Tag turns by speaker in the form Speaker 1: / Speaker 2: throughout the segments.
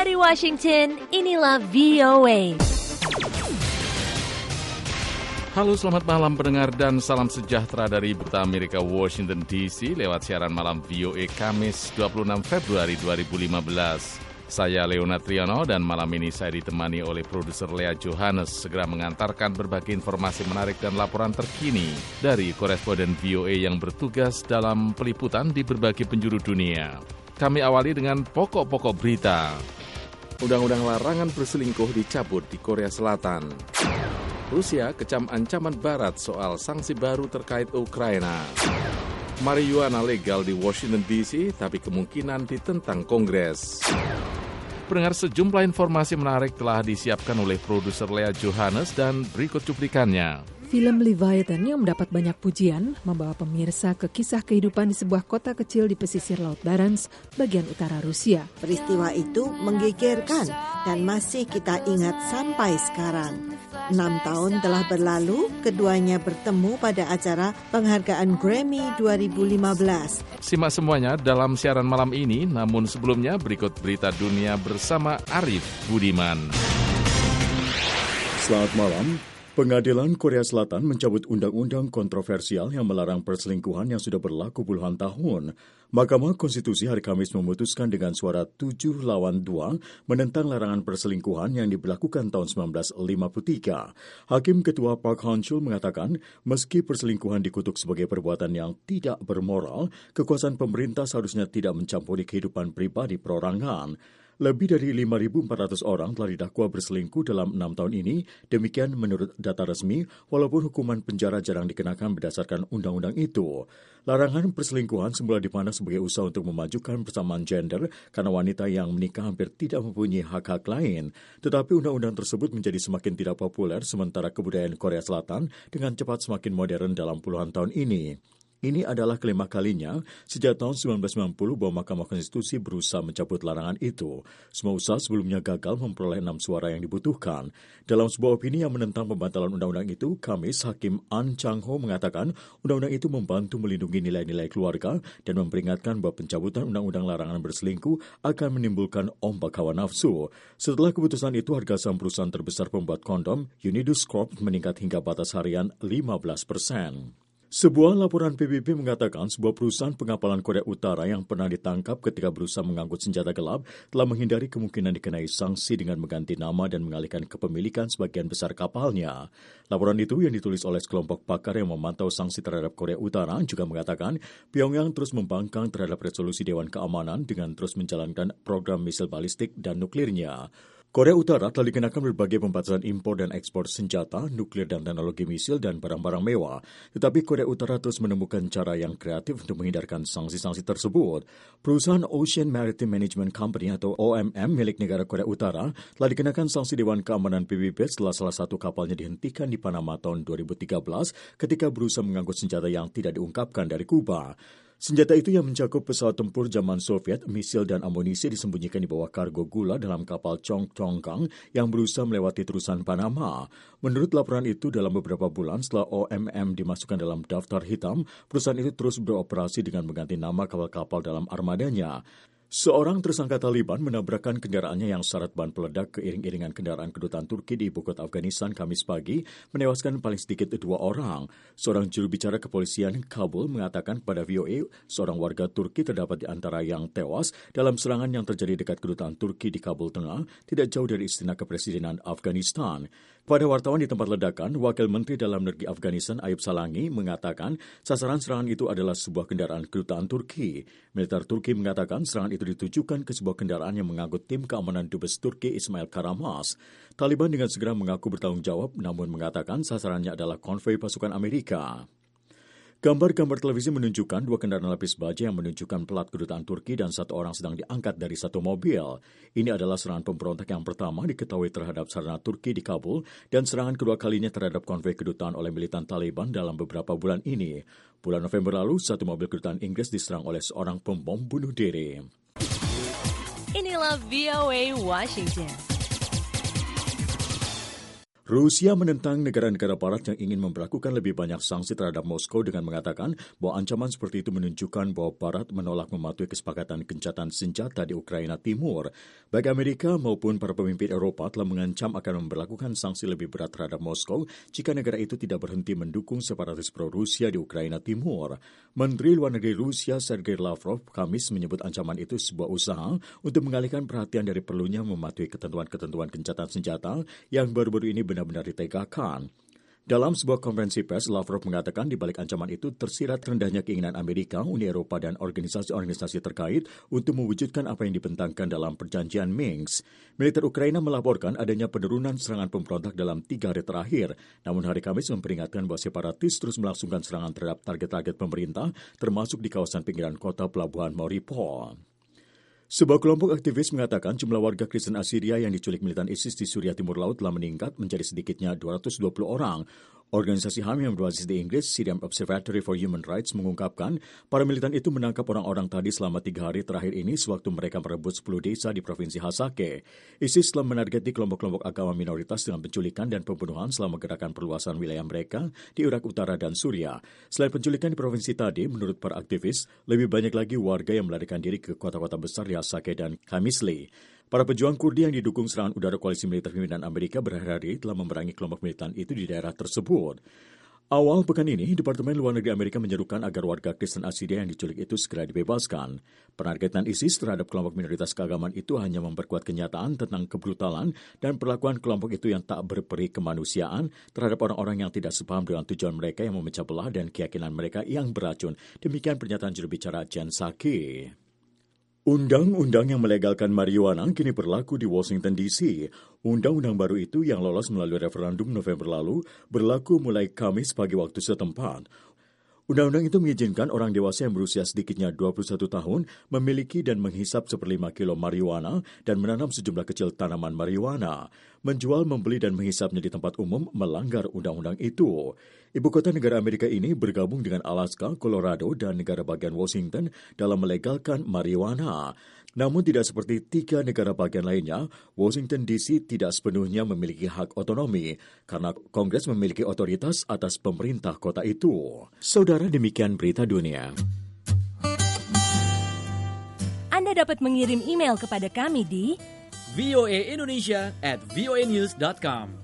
Speaker 1: Dari Washington, inilah VOA.
Speaker 2: Halo, selamat malam pendengar dan salam sejahtera dari Ibu Amerika Washington DC lewat siaran malam VOA Kamis 26 Februari 2015. Saya Leonard Triono dan malam ini saya ditemani oleh produser Lea Johannes segera mengantarkan berbagai informasi menarik dan laporan terkini dari koresponden VOA yang bertugas dalam peliputan di berbagai penjuru dunia. Kami awali dengan pokok-pokok berita. Undang-undang larangan berselingkuh dicabut di Korea Selatan. Rusia kecam ancaman Barat soal sanksi baru terkait Ukraina. Marijuana legal di Washington DC, tapi kemungkinan ditentang Kongres. Pendengar, sejumlah informasi menarik telah disiapkan oleh produser Lea Johannes dan berikut cuplikannya.
Speaker 3: Film Leviathan yang mendapat banyak pujian membawa pemirsa ke kisah kehidupan di sebuah kota kecil di pesisir Laut Barents, bagian utara Rusia.
Speaker 4: Peristiwa itu menggegerkan dan masih kita ingat sampai sekarang. 6 tahun telah berlalu, keduanya bertemu pada acara penghargaan Grammy 2015.
Speaker 2: Simak semuanya dalam siaran malam ini, namun sebelumnya berikut berita dunia bersama Arif Budiman.
Speaker 5: Selamat malam. Pengadilan Korea Selatan mencabut undang-undang kontroversial yang melarang perselingkuhan yang sudah berlaku puluhan tahun. Mahkamah Konstitusi hari Kamis memutuskan dengan suara 7 lawan 2 menentang larangan perselingkuhan yang diberlakukan tahun 1953. Hakim Ketua Park Han-chul mengatakan, meski perselingkuhan dikutuk sebagai perbuatan yang tidak bermoral, kekuasaan pemerintah seharusnya tidak mencampuri kehidupan pribadi perorangan. Lebih dari 5.400 orang telah didakwa berselingkuh dalam 6 tahun ini, demikian menurut data resmi, walaupun hukuman penjara jarang dikenakan berdasarkan undang-undang itu. Larangan perselingkuhan semula dipandang sebagai usaha untuk memajukan persamaan gender karena wanita yang menikah hampir tidak mempunyai hak-hak lain. Tetapi undang-undang tersebut menjadi semakin tidak populer sementara kebudayaan Korea Selatan dengan cepat semakin modern dalam puluhan tahun ini. Ini adalah kelima kalinya sejak tahun 1990 bahwa Mahkamah Konstitusi berusaha mencabut larangan itu. Semua usaha sebelumnya gagal memperoleh 6 suara yang dibutuhkan. Dalam sebuah opini yang menentang pembatalan undang-undang itu, Kamis Hakim An Chang-ho mengatakan undang-undang itu membantu melindungi nilai-nilai keluarga dan memperingatkan bahwa pencabutan undang-undang larangan berselingkuh akan menimbulkan ombak hawa nafsu. Setelah keputusan itu, harga saham perusahaan terbesar pembuat kondom, Unidus Corp, meningkat hingga batas harian 15%. Sebuah laporan PBB mengatakan sebuah perusahaan pengapalan Korea Utara yang pernah ditangkap ketika berusaha mengangkut senjata gelap telah menghindari kemungkinan dikenai sanksi dengan mengganti nama dan mengalihkan kepemilikan sebagian besar kapalnya. Laporan itu yang ditulis oleh sekelompok pakar yang memantau sanksi terhadap Korea Utara juga mengatakan Pyongyang terus membangkang terhadap resolusi Dewan Keamanan dengan terus menjalankan program misil balistik dan nuklirnya. Korea Utara telah dikenakan berbagai pembatasan impor dan ekspor senjata, nuklir dan teknologi misil dan barang-barang mewah. Tetapi Korea Utara terus menemukan cara yang kreatif untuk menghindarkan sanksi-sanksi tersebut. Perusahaan Ocean Maritime Management Company atau OMM milik negara Korea Utara telah dikenakan sanksi Dewan Keamanan PBB setelah salah satu kapalnya dihentikan di Panama tahun 2013 ketika berusaha mengangkut senjata yang tidak diungkapkan dari Kuba. Senjata itu yang mencakup pesawat tempur zaman Soviet, misil dan amunisi disembunyikan di bawah kargo gula dalam kapal Chongchonggang yang berusaha melewati terusan Panama. Menurut laporan itu, dalam beberapa bulan setelah OMM dimasukkan dalam daftar hitam, perusahaan itu terus beroperasi dengan mengganti nama kapal-kapal dalam armadanya. Seorang tersangka Taliban menabrakkan kendaraannya yang syarat bahan peledak ke iring-iringan kendaraan kedutaan Turki di ibu kota Afghanistan Kamis pagi, menewaskan paling sedikit 2 orang. Seorang juru bicara kepolisian Kabul mengatakan kepada VOA, seorang warga Turki terdapat di antara yang tewas dalam serangan yang terjadi dekat kedutaan Turki di Kabul Tengah, tidak jauh dari istana kepresidenan Afghanistan. Pada wartawan di tempat ledakan, Wakil Menteri Dalam Negeri Afghanistan Ayub Salangi mengatakan sasaran serangan itu adalah sebuah kendaraan kedutaan Turki. Militer Turki mengatakan serangan itu ditujukan ke sebuah kendaraan yang mengangkut tim keamanan Dubes Turki Ismail Karamas. Taliban dengan segera mengaku bertanggung jawab, namun mengatakan sasarannya adalah konvoi pasukan Amerika. Gambar-gambar televisi menunjukkan 2 kendaraan lapis baja yang menunjukkan pelat kedutaan Turki dan 1 orang sedang diangkat dari satu mobil. Ini adalah serangan pemberontak yang pertama diketahui terhadap sarana Turki di Kabul dan serangan kedua kalinya terhadap konvoi kedutaan oleh militan Taliban dalam beberapa bulan ini. Bulan November lalu, 1 mobil kedutaan Inggris diserang oleh seorang pembom bunuh diri.
Speaker 1: Inilah VOA Washington.
Speaker 5: Rusia menentang negara-negara barat yang ingin memberlakukan lebih banyak sanksi terhadap Moskow dengan mengatakan bahwa ancaman seperti itu menunjukkan bahwa barat menolak mematuhi kesepakatan gencatan senjata di Ukraina Timur. Baik Amerika maupun para pemimpin Eropa telah mengancam akan memberlakukan sanksi lebih berat terhadap Moskow jika negara itu tidak berhenti mendukung separatis pro-Rusia di Ukraina Timur. Menteri Luar Negeri Rusia Sergei Lavrov Kamis menyebut ancaman itu sebuah usaha untuk mengalihkan perhatian dari perlunya mematuhi ketentuan-ketentuan gencatan senjata yang baru-baru ini benar-benar ditegakkan. Dalam sebuah konferensi pers, Lavrov mengatakan di balik ancaman itu tersirat rendahnya keinginan Amerika, Uni Eropa, dan organisasi-organisasi terkait untuk mewujudkan apa yang dibentangkan dalam perjanjian Minsk. Militer Ukraina melaporkan adanya penurunan serangan pemberontak dalam 3 hari terakhir. Namun hari Kamis memperingatkan bahwa separatis terus melangsungkan serangan terhadap target-target pemerintah, termasuk di kawasan pinggiran kota pelabuhan Mariupol. Sebuah kelompok aktivis mengatakan jumlah warga Kristen Assyria yang diculik militan ISIS di Suriah Timur Laut telah meningkat menjadi sedikitnya 220 orang. Organisasi HAM yang berbasis di Inggris, Syrian Observatory for Human Rights, mengungkapkan para militan itu menangkap orang-orang tadi selama 3 hari terakhir ini sewaktu mereka merebut 10 desa di Provinsi Hasake. ISIS telah menargeti kelompok-kelompok agama minoritas dengan penculikan dan pembunuhan selama gerakan perluasan wilayah mereka di Irak Utara dan Suriah. Selain penculikan di provinsi tadi, menurut para aktivis, lebih banyak lagi warga yang melarikan diri ke kota-kota besar di Hasake dan Qamisli. Para pejuang Kurdi yang didukung serangan udara koalisi militer pimpinan Amerika berhari-hari telah memerangi kelompok militan itu di daerah tersebut. Awal pekan ini, Departemen Luar Negeri Amerika menyerukan agar warga Kristen Assyria yang diculik itu segera dibebaskan. Penargetan ISIS terhadap kelompok minoritas keagamaan itu hanya memperkuat kenyataan tentang kebrutalan dan perlakuan kelompok itu yang tak berperi kemanusiaan terhadap orang-orang yang tidak sepaham dengan tujuan mereka yang memecah belah dan keyakinan mereka yang beracun. Demikian pernyataan juru bicara Jen Psaki. Undang-undang yang melegalkan marijuana kini berlaku di Washington, D.C. Undang-undang baru itu yang lolos melalui referendum November lalu berlaku mulai Kamis pagi waktu setempat. Undang-undang itu mengizinkan orang dewasa yang berusia sedikitnya 21 tahun memiliki dan menghisap 1/5 kilo marijuana dan menanam sejumlah kecil tanaman marijuana. Menjual, membeli, dan menghisapnya di tempat umum melanggar undang-undang itu. Ibu kota negara Amerika ini bergabung dengan Alaska, Colorado, dan negara bagian Washington dalam melegalkan marijuana. Namun tidak seperti 3 negara bagian lainnya, Washington D.C. tidak sepenuhnya memiliki hak otonomi karena Kongres memiliki otoritas atas pemerintah kota itu. Saudara, demikian berita dunia.
Speaker 1: Anda dapat mengirim email kepada kami di
Speaker 6: voaindonesia@voanews.com.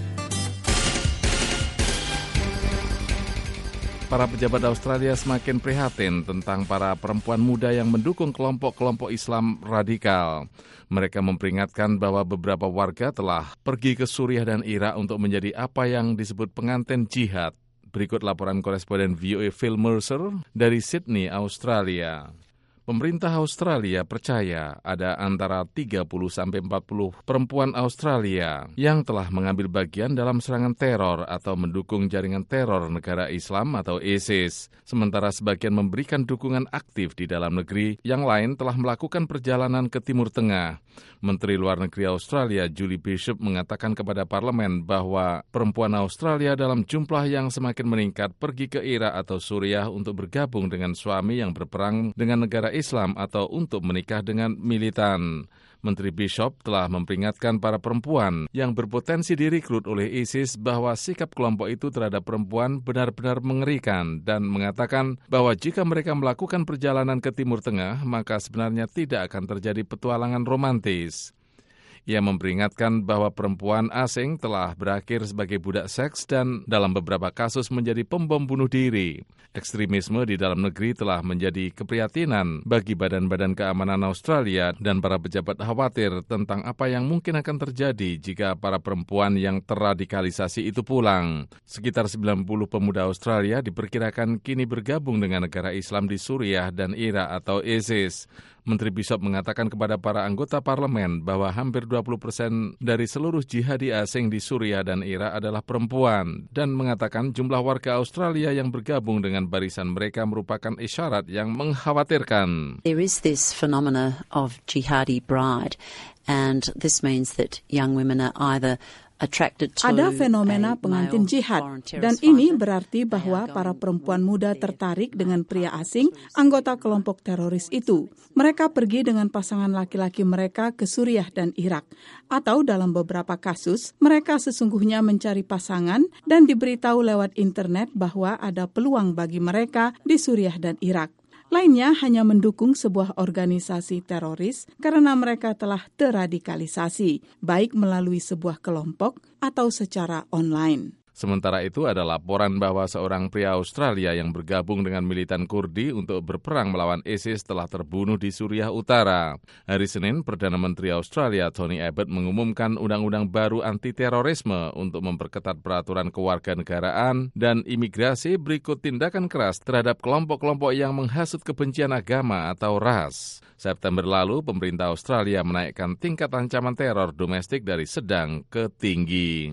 Speaker 2: Para pejabat Australia semakin prihatin tentang para perempuan muda yang mendukung kelompok-kelompok Islam radikal. Mereka memperingatkan bahwa beberapa warga telah pergi ke Suriah dan Irak untuk menjadi apa yang disebut pengantin jihad. Berikut laporan koresponden VOA Phil Mercer dari Sydney, Australia. Pemerintah Australia percaya ada antara 30-40 perempuan Australia yang telah mengambil bagian dalam serangan teror atau mendukung jaringan teror negara Islam atau ISIS. Sementara sebagian memberikan dukungan aktif di dalam negeri, yang lain telah melakukan perjalanan ke Timur Tengah. Menteri Luar Negeri Australia Julie Bishop mengatakan kepada parlemen bahwa perempuan Australia dalam jumlah yang semakin meningkat pergi ke Irak atau Suriah untuk bergabung dengan suami yang berperang dengan negara Islam atau untuk menikah dengan militan. Menteri Bishop telah memperingatkan para perempuan yang berpotensi direkrut oleh ISIS bahwa sikap kelompok itu terhadap perempuan benar-benar mengerikan dan mengatakan bahwa jika mereka melakukan perjalanan ke Timur Tengah, maka sebenarnya tidak akan terjadi petualangan romantis. Ia memperingatkan bahwa perempuan asing telah berakhir sebagai budak seks dan dalam beberapa kasus menjadi pembom bunuh diri. Ekstremisme di dalam negeri telah menjadi keprihatinan bagi badan-badan keamanan Australia dan para pejabat khawatir tentang apa yang mungkin akan terjadi jika para perempuan yang terradikalisasi itu pulang. Sekitar 90 pemuda Australia diperkirakan kini bergabung dengan negara Islam di Suriah dan Irak atau ISIS. Menteri Bishop mengatakan kepada para anggota parlemen bahwa hampir 20% dari seluruh jihadi asing di Suriah dan Irak adalah perempuan dan mengatakan jumlah warga Australia yang bergabung dengan barisan mereka merupakan isyarat yang mengkhawatirkan.
Speaker 7: There is this phenomena of jihadi bride, and this means that young women are either
Speaker 6: Ada fenomena pengantin jihad, dan ini berarti bahwa para perempuan muda tertarik dengan pria asing, anggota kelompok teroris itu. Mereka pergi dengan pasangan laki-laki mereka ke Suriah dan Irak. Atau dalam beberapa kasus, mereka sesungguhnya mencari pasangan dan diberitahu lewat internet bahwa ada peluang bagi mereka di Suriah dan Irak. Lainnya hanya mendukung sebuah organisasi teroris karena mereka telah terradikalisasi, baik melalui sebuah kelompok atau secara online.
Speaker 2: Sementara itu ada laporan bahwa seorang pria Australia yang bergabung dengan militan Kurdi untuk berperang melawan ISIS telah terbunuh di Suriah Utara. Hari Senin, Perdana Menteri Australia Tony Abbott mengumumkan undang-undang baru anti-terorisme untuk memperketat peraturan kewarganegaraan dan imigrasi berikut tindakan keras terhadap kelompok-kelompok yang menghasut kebencian agama atau ras. September lalu, pemerintah Australia menaikkan tingkat ancaman teror domestik dari sedang ke tinggi.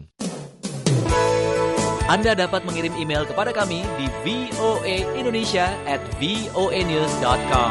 Speaker 7: Anda dapat mengirim email kepada kami di voaindonesia@voanews.com.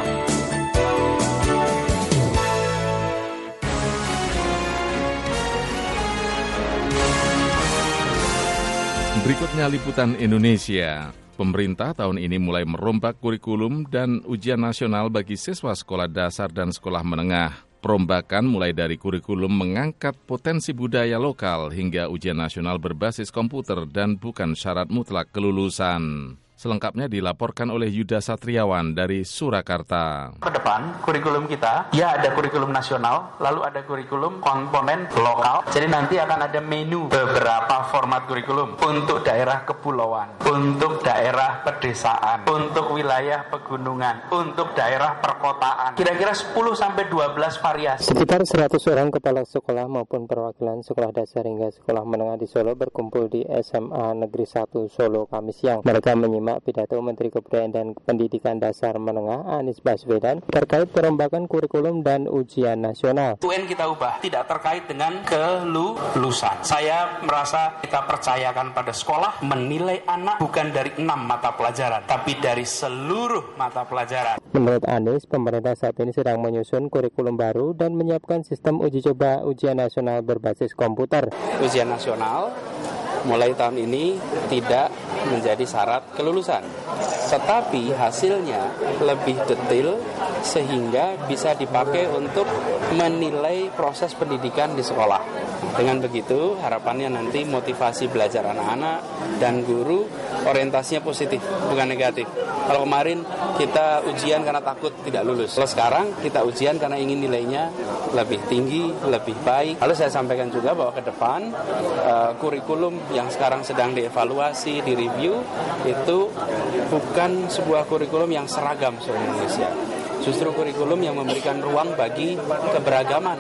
Speaker 2: Berikutnya liputan Indonesia. Pemerintah tahun ini mulai merombak kurikulum dan ujian nasional bagi siswa sekolah dasar dan sekolah menengah. Perombakan mulai dari kurikulum mengangkat potensi budaya lokal hingga ujian nasional berbasis komputer dan bukan syarat mutlak kelulusan. Selengkapnya dilaporkan oleh Yuda Satriawan dari Surakarta.
Speaker 8: Ke depan, kurikulum kita, ya ada kurikulum nasional, lalu ada kurikulum komponen lokal. Jadi nanti akan ada menu beberapa format kurikulum untuk daerah kepulauan, untuk daerah pedesaan, untuk wilayah pegunungan, untuk daerah perkotaan. Kira-kira 10-12 variasi.
Speaker 9: Sekitar 100 orang kepala sekolah maupun perwakilan sekolah dasar hingga sekolah menengah di Solo berkumpul di SMA Negeri 1 Solo Kamis siang. Mereka menyimak pidato Menteri Kebudayaan dan Pendidikan Dasar Menengah Anies Baswedan terkait perombakan kurikulum dan ujian nasional.
Speaker 8: UN kita ubah, tidak terkait dengan kelulusan. Saya merasa kita percayakan pada sekolah menilai anak bukan dari 6 mata pelajaran, tapi dari seluruh mata pelajaran.
Speaker 9: Menurut Anies, pemerintah saat ini sedang menyusun kurikulum baru dan menyiapkan sistem uji coba ujian nasional berbasis komputer.
Speaker 8: Ujian nasional mulai tahun ini tidak menjadi syarat kelulusan, tetapi hasilnya lebih detail sehingga bisa dipakai untuk menilai proses pendidikan di sekolah. Dengan begitu harapannya nanti motivasi belajar anak-anak dan guru orientasinya positif, bukan negatif. Kalau kemarin kita ujian karena takut tidak lulus, kalau sekarang kita ujian karena ingin nilainya lebih tinggi, lebih baik. Lalu saya sampaikan juga bahwa ke depan kurikulum yang sekarang sedang dievaluasi, direview, itu bukan sebuah kurikulum yang seragam seluruh Indonesia. Justru kurikulum yang memberikan ruang bagi keberagaman.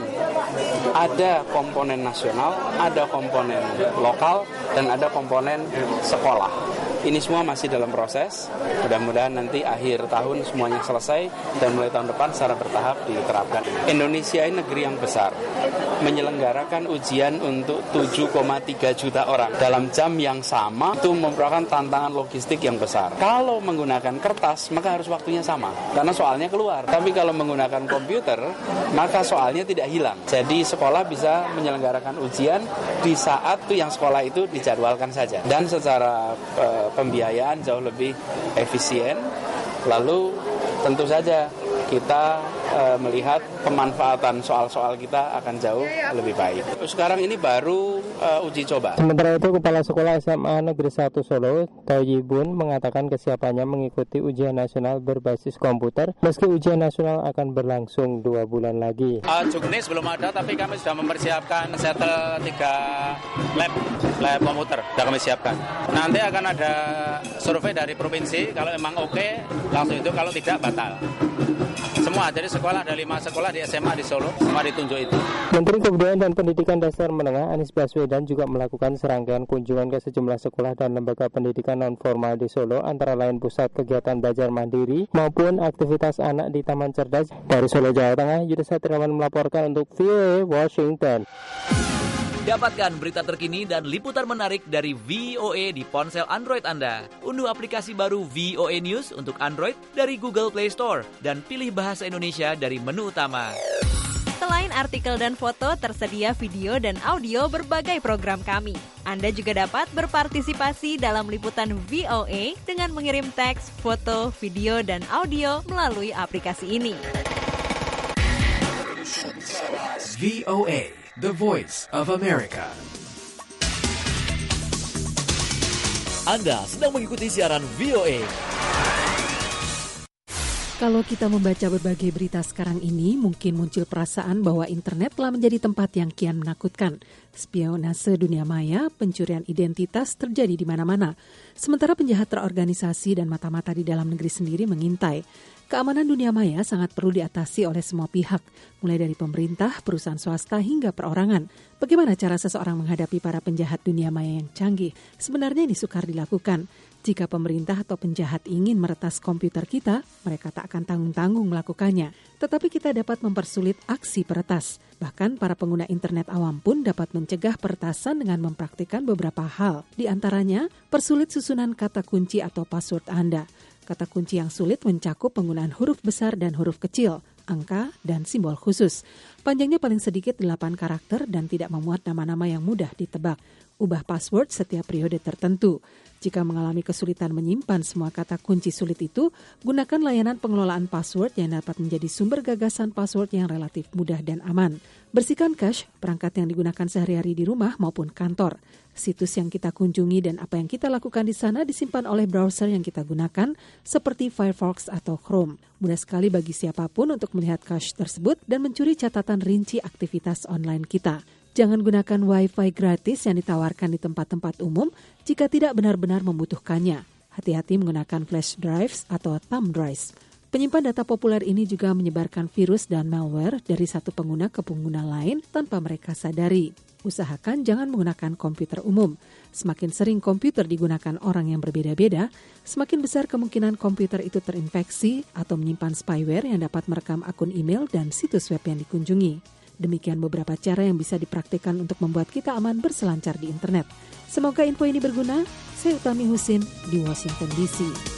Speaker 8: Ada komponen nasional, ada komponen lokal, dan ada komponen sekolah. Ini semua masih dalam proses. Mudah-mudahan nanti akhir tahun semuanya selesai dan mulai tahun depan secara bertahap diterapkan. Indonesia ini negeri yang besar, menyelenggarakan ujian untuk 7,3 juta orang dalam jam yang sama. Itu merupakan tantangan logistik yang besar. Kalau menggunakan kertas, maka harus waktunya sama karena soalnya keluar. Tapi kalau menggunakan komputer, maka soalnya tidak hilang. Jadi sekolah bisa menyelenggarakan ujian di saat tuh yang sekolah itu dijadwalkan saja, dan secara pembiayaan jauh lebih efisien. Lalu tentu saja kita melihat pemanfaatan soal-soal kita akan jauh lebih baik. Sekarang ini baru uji coba.
Speaker 9: Sementara itu, Kepala Sekolah SMA Negeri 1 Solo, Toyibun, mengatakan kesiapannya mengikuti ujian nasional berbasis komputer, meski ujian nasional akan berlangsung 2 bulan lagi.
Speaker 8: Juknis belum ada, tapi kami sudah mempersiapkan setel 3 lab komputer, sudah kami siapkan. Nanti akan ada survei dari provinsi, kalau memang oke, langsung itu, kalau tidak, batal. Semua, jadi sekolah, ada 5 sekolah di SMA di Solo, semua ditunjuk itu.
Speaker 9: Menteri Kebudayaan dan Pendidikan Dasar Menengah Anies Baswedan juga melakukan serangkaian kunjungan ke sejumlah sekolah dan lembaga pendidikan non-formal di Solo, antara lain pusat kegiatan belajar mandiri maupun aktivitas anak di Taman Cerdas. Dari Solo, Jawa Tengah, Yuda Satriawan melaporkan untuk VOA Washington.
Speaker 7: Dapatkan berita terkini dan liputan menarik dari VOA di ponsel Android Anda. Unduh aplikasi baru VOA News untuk Android dari Google Play Store dan pilih bahasa Indonesia dari menu utama.
Speaker 1: Selain
Speaker 10: Selain artikel dan foto, tersedia video dan audio berbagai program kami. Anda juga dapat berpartisipasi dalam liputan VOA dengan mengirim teks, foto, video, dan audio melalui aplikasi ini.
Speaker 11: VOA, the voice of America.
Speaker 7: Anda sedang mengikuti siaran VOA.
Speaker 3: Kalau kita membaca berbagai berita sekarang ini, mungkin muncul perasaan bahwa internet telah menjadi tempat yang kian menakutkan. Spionase dunia maya, pencurian identitas terjadi di mana-mana. Sementara penjahat terorganisasi dan mata-mata di dalam negeri sendiri mengintai. Keamanan dunia maya sangat perlu diatasi oleh semua pihak, mulai dari pemerintah, perusahaan swasta, hingga perorangan. Bagaimana cara seseorang menghadapi para penjahat dunia maya yang canggih? Sebenarnya ini sukar dilakukan. Jika pemerintah atau penjahat ingin meretas komputer kita, mereka tak akan tanggung-tanggung melakukannya. Tetapi kita dapat mempersulit aksi peretas. Bahkan para pengguna internet awam pun dapat mencegah peretasan dengan mempraktikkan beberapa hal. Di antaranya, persulit susunan kata kunci atau password Anda. Kata kunci yang sulit mencakup penggunaan huruf besar dan huruf kecil, angka, dan simbol khusus. Panjangnya paling sedikit 8 karakter dan tidak memuat nama-nama yang mudah ditebak. Ubah password setiap periode tertentu. Jika mengalami kesulitan menyimpan semua kata kunci sulit itu, gunakan layanan pengelolaan password yang dapat menjadi sumber gagasan password yang relatif mudah dan aman. Bersihkan cache, perangkat yang digunakan sehari-hari di rumah maupun kantor. Situs yang kita kunjungi dan apa yang kita lakukan di sana disimpan oleh browser yang kita gunakan, seperti Firefox atau Chrome. Mudah sekali bagi siapapun untuk melihat cache tersebut dan mencuri catatan rinci aktivitas online kita. Jangan gunakan Wi-Fi gratis yang ditawarkan di tempat-tempat umum jika tidak benar-benar membutuhkannya. Hati-hati menggunakan flash drives atau thumb drives. Penyimpan data populer ini juga menyebarkan virus dan malware dari satu pengguna ke pengguna lain tanpa mereka sadari. Usahakan jangan menggunakan komputer umum. Semakin sering komputer digunakan orang yang berbeda-beda, semakin besar kemungkinan komputer itu terinfeksi atau menyimpan spyware yang dapat merekam akun email dan situs web yang dikunjungi. Demikian beberapa cara yang bisa dipraktikkan untuk membuat kita aman berselancar di internet. Semoga info ini berguna. Saya Utami Husin di Washington DC.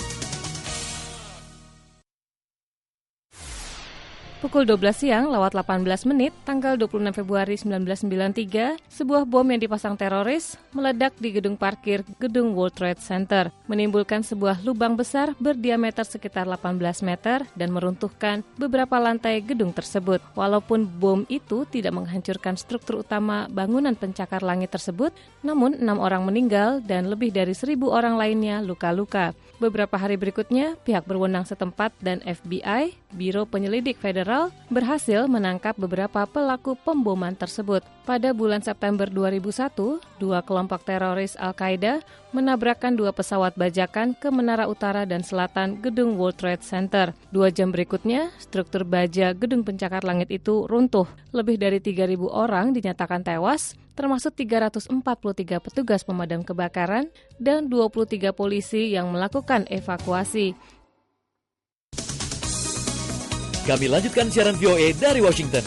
Speaker 12: Pukul 12 siang lewat 18 menit, tanggal 26 Februari 1993, sebuah bom yang dipasang teroris meledak di gedung parkir gedung World Trade Center, menimbulkan sebuah lubang besar berdiameter sekitar 18 meter dan meruntuhkan beberapa lantai gedung tersebut. Walaupun bom itu tidak menghancurkan struktur utama bangunan pencakar langit tersebut, namun 6 orang meninggal dan lebih dari 1.000 orang lainnya luka-luka. Beberapa hari berikutnya, pihak berwenang setempat dan FBI, Biro Penyelidik Federal, berhasil menangkap beberapa pelaku pemboman tersebut. Pada bulan September 2001, 2 kelompok teroris Al-Qaeda menabrakkan 2 pesawat bajakan ke menara utara dan selatan gedung World Trade Center. 2 jam berikutnya, struktur baja gedung pencakar langit itu runtuh. Lebih dari 3.000 orang dinyatakan tewas, termasuk 343 petugas pemadam kebakaran dan 23 polisi yang melakukan evakuasi.
Speaker 7: Kami lanjutkan siaran VOA dari Washington.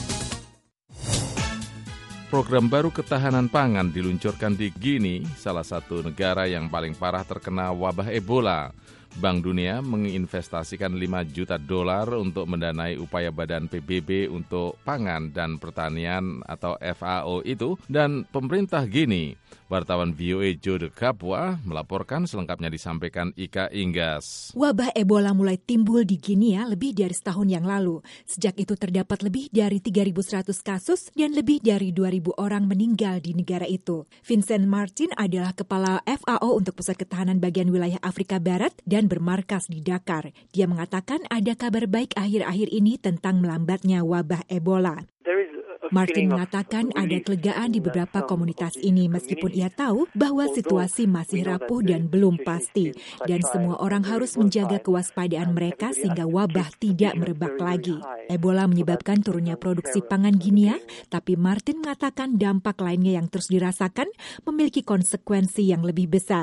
Speaker 2: Program baru ketahanan pangan diluncurkan di Guinea, salah satu negara yang paling parah terkena wabah Ebola. Bank Dunia menginvestasikan $5 juta untuk mendanai upaya Badan PBB untuk Pangan dan Pertanian atau FAO itu, dan pemerintah Guinea. Wartawan VOA Jode Kapwa melaporkan, selengkapnya disampaikan Ika Inggas.
Speaker 13: Wabah Ebola mulai timbul di Guinea lebih dari setahun yang lalu. Sejak itu terdapat lebih dari 3.100 kasus dan lebih dari 2.000 orang meninggal di negara itu. Vincent Martin adalah kepala FAO untuk Pusat Ketahanan Bagian Wilayah Afrika Barat dan bermarkas di Dakar. Dia mengatakan ada kabar baik akhir-akhir ini tentang melambatnya wabah Ebola. Martin mengatakan ada kelegaan di beberapa komunitas ini meskipun ia tahu bahwa situasi masih rapuh dan belum pasti, dan semua orang harus menjaga kewaspadaan mereka sehingga wabah tidak merebak lagi. Ebola menyebabkan turunnya produksi pangan Guinea, tapi Martin mengatakan dampak lainnya yang terus dirasakan memiliki konsekuensi yang lebih besar.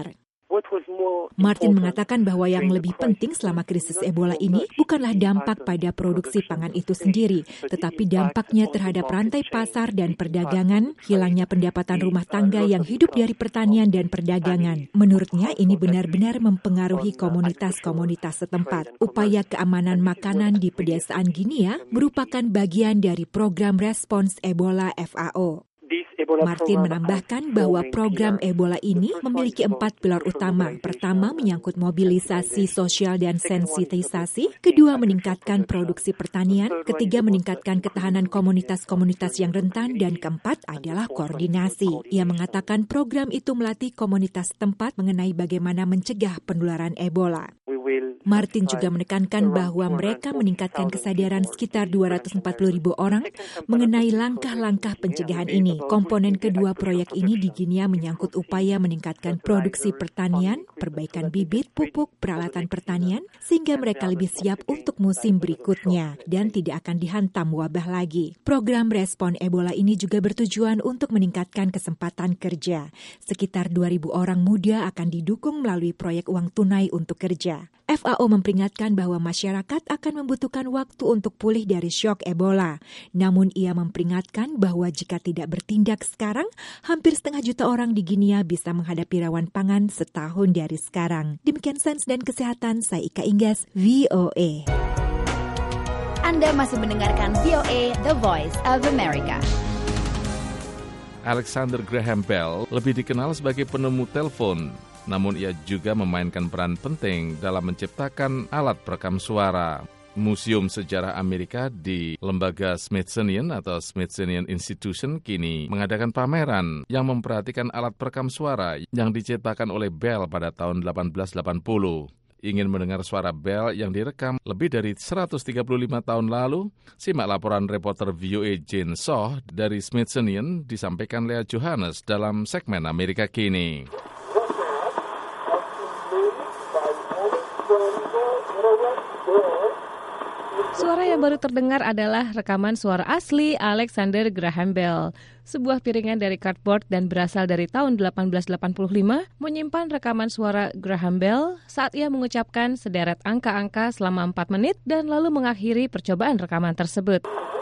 Speaker 13: Martin mengatakan bahwa yang lebih penting selama krisis Ebola ini bukanlah dampak pada produksi pangan itu sendiri, tetapi dampaknya terhadap rantai pasar dan perdagangan, hilangnya pendapatan rumah tangga yang hidup dari pertanian dan perdagangan. Menurutnya ini benar-benar mempengaruhi komunitas-komunitas setempat. Upaya keamanan makanan di pedesaan Guinea merupakan bagian dari program respons Ebola FAO. Martin menambahkan bahwa program Ebola ini memiliki 4 pilar utama. Pertama, menyangkut mobilisasi sosial dan sensitisasi. Kedua, meningkatkan produksi pertanian. Ketiga, meningkatkan ketahanan komunitas-komunitas yang rentan. Dan keempat adalah koordinasi. Ia mengatakan program itu melatih komunitas setempat mengenai bagaimana mencegah penularan Ebola. Martin juga menekankan bahwa mereka meningkatkan kesadaran sekitar 240.000 orang mengenai langkah-langkah pencegahan ini. Komponen kedua proyek ini di Guinea menyangkut upaya meningkatkan produksi pertanian, perbaikan bibit, pupuk, peralatan pertanian, sehingga mereka lebih siap untuk musim berikutnya dan tidak akan dihantam wabah lagi. Program respon Ebola ini juga bertujuan untuk meningkatkan kesempatan kerja. Sekitar 2.000 orang muda akan didukung melalui proyek uang tunai untuk kerja. FAO memperingatkan bahwa masyarakat akan membutuhkan waktu untuk pulih dari syok Ebola. Namun ia memperingatkan bahwa jika tidak bertindak sekarang, hampir 500.000 orang di Guinea bisa menghadapi rawan pangan setahun dari sekarang. Demikian Sains dan Kesehatan, saya Ika Inggas, VOA.
Speaker 14: Anda masih mendengarkan VOA, The Voice of America.
Speaker 2: Alexander Graham Bell lebih dikenal sebagai penemu telepon. Namun ia juga memainkan peran penting dalam menciptakan alat perekam suara. Museum Sejarah Amerika di Lembaga Smithsonian atau Smithsonian Institution kini mengadakan pameran yang memperhatikan alat perekam suara yang diciptakan oleh Bell pada tahun 1880. Ingin mendengar suara Bell yang direkam lebih dari 135 tahun lalu? Simak laporan reporter VOA Jane Shaw dari Smithsonian disampaikan Lea Johannes dalam segmen Amerika Kini.
Speaker 12: Suara yang baru terdengar adalah rekaman suara asli Alexander Graham Bell. Sebuah piringan dari cardboard dan berasal dari tahun 1885 menyimpan rekaman suara Graham Bell saat ia mengucapkan sederet angka-angka selama 4 menit dan lalu mengakhiri percobaan rekaman tersebut.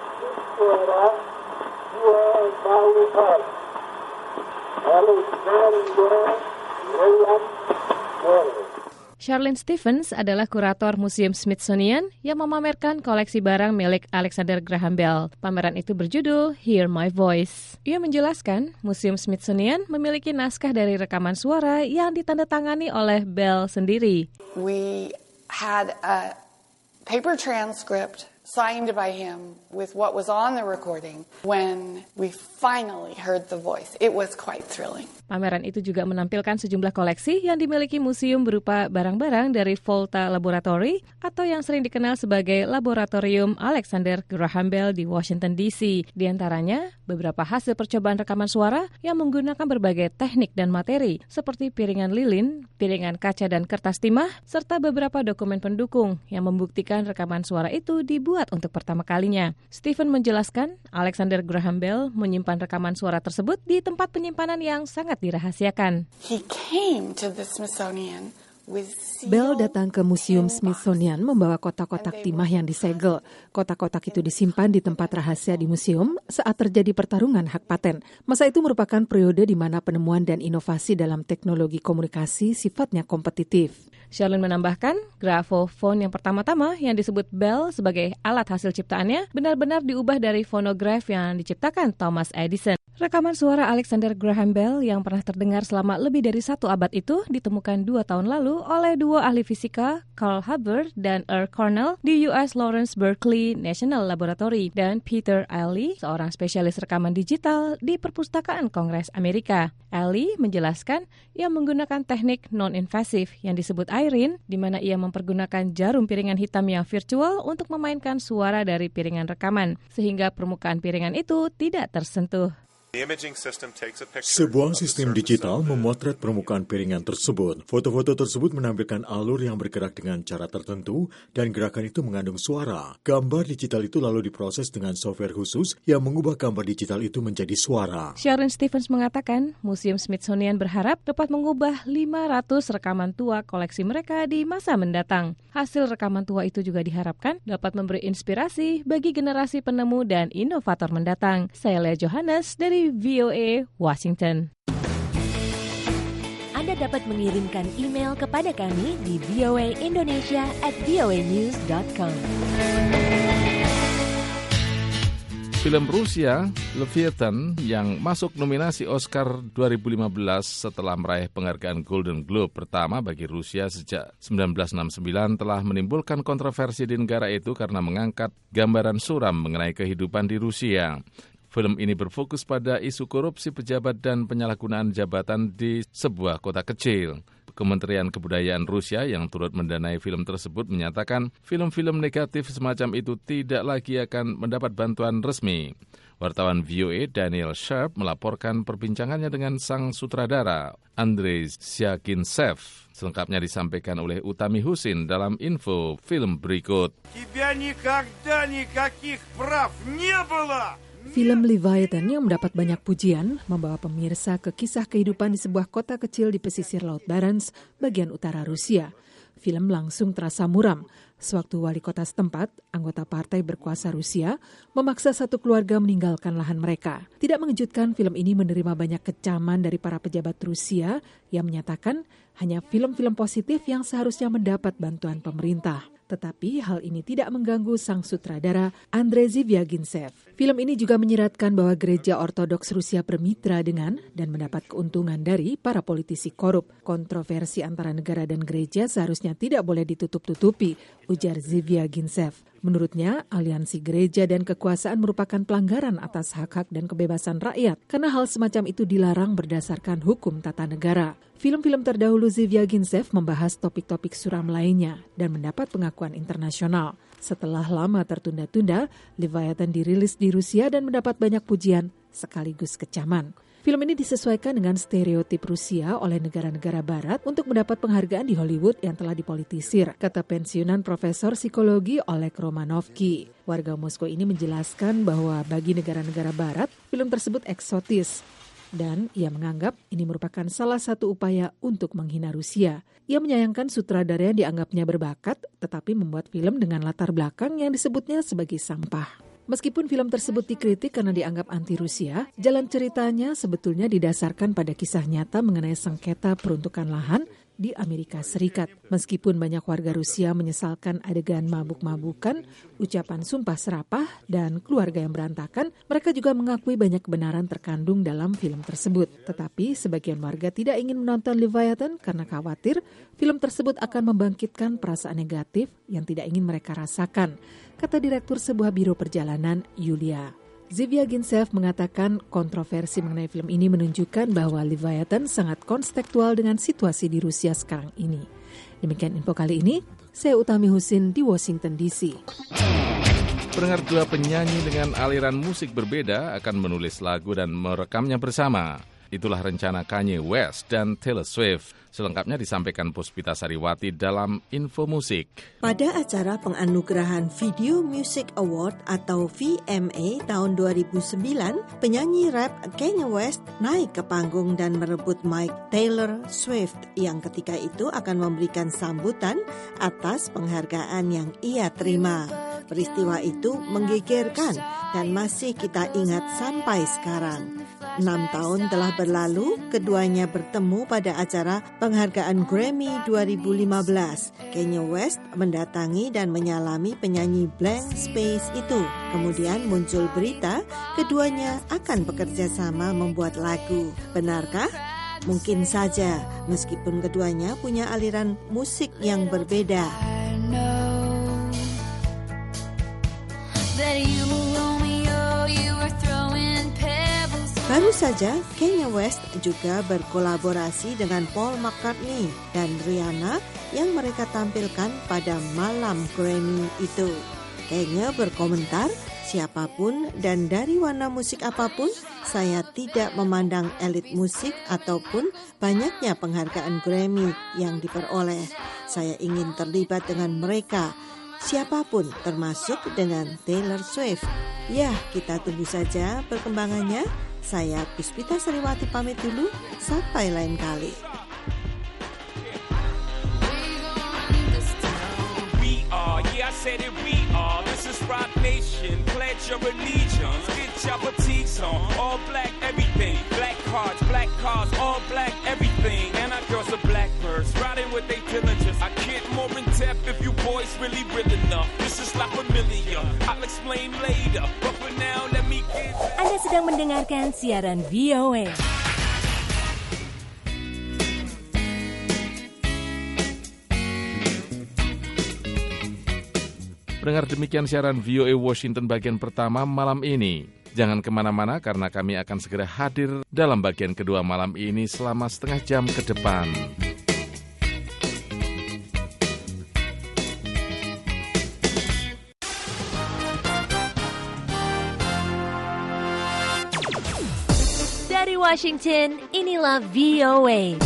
Speaker 12: Charlene Stephens adalah kurator Museum Smithsonian yang memamerkan koleksi barang milik Alexander Graham Bell. Pameran itu berjudul Hear My Voice. Ia menjelaskan, Museum Smithsonian memiliki naskah dari rekaman suara yang ditandatangani oleh Bell sendiri.
Speaker 15: We had a paper transcript signed by him with what was on the recording when we finally heard the voice. It was quite thrilling.
Speaker 12: Pameran itu juga menampilkan sejumlah koleksi yang dimiliki museum berupa barang-barang dari Volta Laboratory atau yang sering dikenal sebagai Laboratorium Alexander Graham Bell di Washington DC. Di antaranya, beberapa hasil percobaan rekaman suara yang menggunakan berbagai teknik dan materi seperti piringan lilin, piringan kaca dan kertas timah, serta beberapa dokumen pendukung yang membuktikan rekaman suara itu dibuat untuk pertama kalinya. Stephen menjelaskan, Alexander Graham Bell menyimpan rekaman suara tersebut di tempat penyimpanan yang sangat dirahasiakan.
Speaker 15: He came to the Smithsonian
Speaker 3: Bell datang ke Museum Smithsonian membawa kotak-kotak timah yang disegel. Kotak-kotak itu disimpan di tempat rahasia di museum saat terjadi pertarungan hak paten. Masa itu merupakan periode di mana penemuan dan inovasi dalam teknologi komunikasi sifatnya kompetitif.
Speaker 12: Charlene menambahkan, graphofon yang pertama-tama yang disebut Bell sebagai alat hasil ciptaannya benar-benar diubah dari fonograf yang diciptakan Thomas Edison. Rekaman suara Alexander Graham Bell yang pernah terdengar selama lebih dari 1 abad itu ditemukan 2 tahun lalu oleh 2 ahli fisika, Carl Hubbard dan Earl Cornell di US Lawrence Berkeley National Laboratory, dan Peter Early, seorang spesialis rekaman digital di Perpustakaan Kongres Amerika. Early menjelaskan ia menggunakan teknik non-invasif yang disebut iRIN, di mana ia mempergunakan jarum piringan hitam yang virtual untuk memainkan suara dari piringan rekaman, sehingga permukaan piringan itu tidak tersentuh.
Speaker 5: Sebuah sistem digital memotret permukaan piringan tersebut. Foto-foto tersebut menampilkan alur yang bergerak dengan cara tertentu dan gerakan itu mengandung suara. Gambar digital itu lalu diproses dengan software khusus yang mengubah gambar digital itu menjadi suara.
Speaker 12: Sharon Stevens mengatakan, Museum Smithsonian berharap dapat mengubah 500 rekaman tua koleksi mereka di masa mendatang. Hasil rekaman tua itu juga diharapkan dapat memberi inspirasi bagi generasi penemu dan inovator mendatang. Saya Lea Johannes dari VOA Washington.
Speaker 1: Anda dapat mengirimkan email kepada kami di voaindonesia@voanews.com.
Speaker 2: Film Rusia, Leviathan, yang masuk nominasi Oscar 2015 setelah meraih penghargaan Golden Globe pertama bagi Rusia sejak 1969 telah menimbulkan kontroversi di negara itu karena mengangkat gambaran suram mengenai kehidupan di Rusia. Film ini berfokus pada isu korupsi pejabat dan penyalahgunaan jabatan di sebuah kota kecil. Kementerian Kebudayaan Rusia yang turut mendanai film tersebut menyatakan film-film negatif semacam itu tidak lagi akan mendapat bantuan resmi. Wartawan VOA Daniel Sharp melaporkan perbincangannya dengan sang sutradara Andrei Syagintsev. Selengkapnya disampaikan oleh Utami Husin dalam info film berikut.
Speaker 3: Film Leviathan yang mendapat banyak pujian membawa pemirsa ke kisah kehidupan di sebuah kota kecil di pesisir Laut Barents, bagian utara Rusia. Film langsung terasa muram. Sewaktu wali kota setempat, anggota partai berkuasa Rusia, memaksa satu keluarga meninggalkan lahan mereka. Tidak mengejutkan, film ini menerima banyak kecaman dari para pejabat Rusia yang menyatakan hanya film-film positif yang seharusnya mendapat bantuan pemerintah. Tetapi hal ini tidak mengganggu sang sutradara Andrei Syagintsev. Film ini juga menyiratkan bahwa gereja Ortodoks Rusia bermitra dengan dan mendapat keuntungan dari para politisi korup. Kontroversi antara negara dan gereja seharusnya tidak boleh ditutup-tutupi, ujar Syagintsev. Menurutnya, aliansi gereja dan kekuasaan merupakan pelanggaran atas hak-hak dan kebebasan rakyat karena hal semacam itu dilarang berdasarkan hukum tata negara. Film-film terdahulu Syagintsev membahas topik-topik suram lainnya dan mendapat pengakuan internasional. Setelah lama tertunda-tunda, Leviathan dirilis di Rusia dan mendapat banyak pujian sekaligus kecaman. Film ini disesuaikan dengan stereotip Rusia oleh negara-negara barat untuk mendapat penghargaan di Hollywood yang telah dipolitisir, kata pensiunan Profesor Psikologi Oleg Romanovsky. Warga Moskow ini menjelaskan bahwa bagi negara-negara barat, film tersebut eksotis. Dan ia menganggap ini merupakan salah satu upaya untuk menghina Rusia. Ia menyayangkan sutradara yang dianggapnya berbakat, tetapi membuat film dengan latar belakang yang disebutnya sebagai sampah. Meskipun film tersebut dikritik karena dianggap anti-Rusia, jalan ceritanya sebetulnya didasarkan pada kisah nyata mengenai sengketa peruntukan lahan di Amerika Serikat. Meskipun banyak warga Rusia menyesalkan adegan mabuk-mabukan, ucapan sumpah serapah, dan keluarga yang berantakan, mereka juga mengakui banyak kebenaran terkandung dalam film tersebut. Tetapi sebagian warga tidak ingin menonton Leviathan karena khawatir film tersebut akan membangkitkan perasaan negatif yang tidak ingin mereka rasakan, kata Direktur sebuah biro perjalanan, Yulia. Syagintsev mengatakan kontroversi mengenai film ini menunjukkan bahwa Leviathan sangat kontekstual dengan situasi di Rusia sekarang ini. Demikian info kali ini, saya Utami Husin di Washington DC.
Speaker 2: Pendengar, dua penyanyi dengan aliran musik berbeda akan menulis lagu dan merekamnya bersama. Itulah rencana Kanye West dan Taylor Swift. Selengkapnya disampaikan Puspita Sariwati dalam Info Musik.
Speaker 4: Pada acara penganugerahan Video Music Award atau VMA tahun 2009, penyanyi rap Kanye West naik ke panggung dan merebut mic Taylor Swift yang ketika itu akan memberikan sambutan atas penghargaan yang ia terima. Peristiwa itu menggegerkan dan masih kita ingat sampai sekarang. 6 tahun telah berlalu, keduanya bertemu pada acara penghargaan Grammy 2015. Kanye West mendatangi dan menyalami penyanyi Blank Space itu. Kemudian muncul berita keduanya akan bekerja sama membuat lagu. Benarkah? Mungkin saja, meskipun keduanya punya aliran musik yang berbeda. Baru saja, Kanye West juga berkolaborasi dengan Paul McCartney dan Rihanna yang mereka tampilkan pada malam Grammy itu. Kanye berkomentar, Siapapun dan dari warna musik apapun, saya tidak memandang elit musik ataupun banyaknya penghargaan Grammy yang diperoleh. Saya ingin terlibat dengan mereka, siapapun termasuk dengan Taylor Swift. Ya, kita tunggu saja perkembangannya. Saya Puspita Sariwati pamit dulu, sampai lain kali.
Speaker 16: I said it, we are. This is Rock Nation. Pledge your allegiance. Get your boutiques on. All black, everything. Black cars, all black, everything. And our girls are blackbirds, riding with their diligence. I can't more in depth if you boys really real enough. This is not familiar. I'll explain later. But for now, let me get...
Speaker 1: Anda sedang mendengarkan siaran VOA.
Speaker 2: Pendengar, demikian siaran VOA Washington bagian pertama malam ini. Jangan kemana-mana karena kami akan segera hadir dalam bagian kedua malam ini selama setengah jam ke depan.
Speaker 1: Dari Washington, inilah VOA.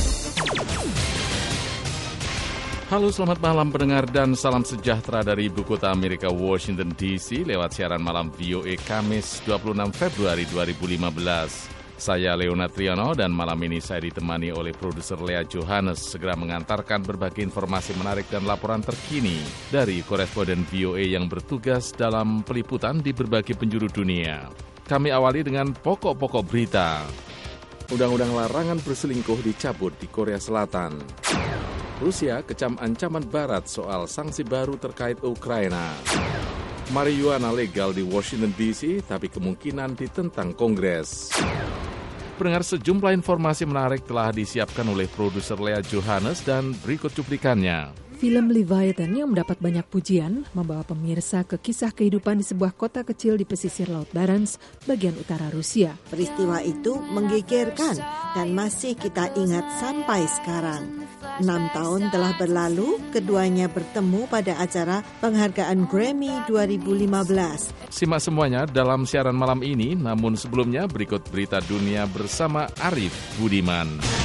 Speaker 2: Halo, selamat malam pendengar dan salam sejahtera dari ibu kota Amerika Washington DC lewat siaran malam VOA Kamis 26 Februari 2015. Saya Leonard Triono dan malam ini saya ditemani oleh produser Lea Johannes segera mengantarkan berbagai informasi menarik dan laporan terkini dari koresponden VOA yang bertugas dalam peliputan di berbagai penjuru dunia. Kami awali dengan pokok-pokok berita. Undang-undang larangan berselingkuh dicabut di Korea Selatan. Rusia kecam ancaman Barat soal sanksi baru terkait Ukraina. Marijuana legal di Washington DC, tapi kemungkinan ditentang Kongres. Pendengar, sejumlah informasi menarik telah disiapkan oleh produser Lea Johannes dan berikut cuplikannya.
Speaker 3: Film Leviathan yang mendapat banyak pujian membawa pemirsa ke kisah kehidupan di sebuah kota kecil di pesisir Laut Barents, bagian utara Rusia.
Speaker 4: Peristiwa itu menggegerkan dan masih kita ingat sampai sekarang. 6 tahun telah berlalu, keduanya bertemu pada acara penghargaan Grammy 2015.
Speaker 2: Simak semuanya dalam siaran malam ini, namun sebelumnya berikut berita dunia bersama Arif Budiman.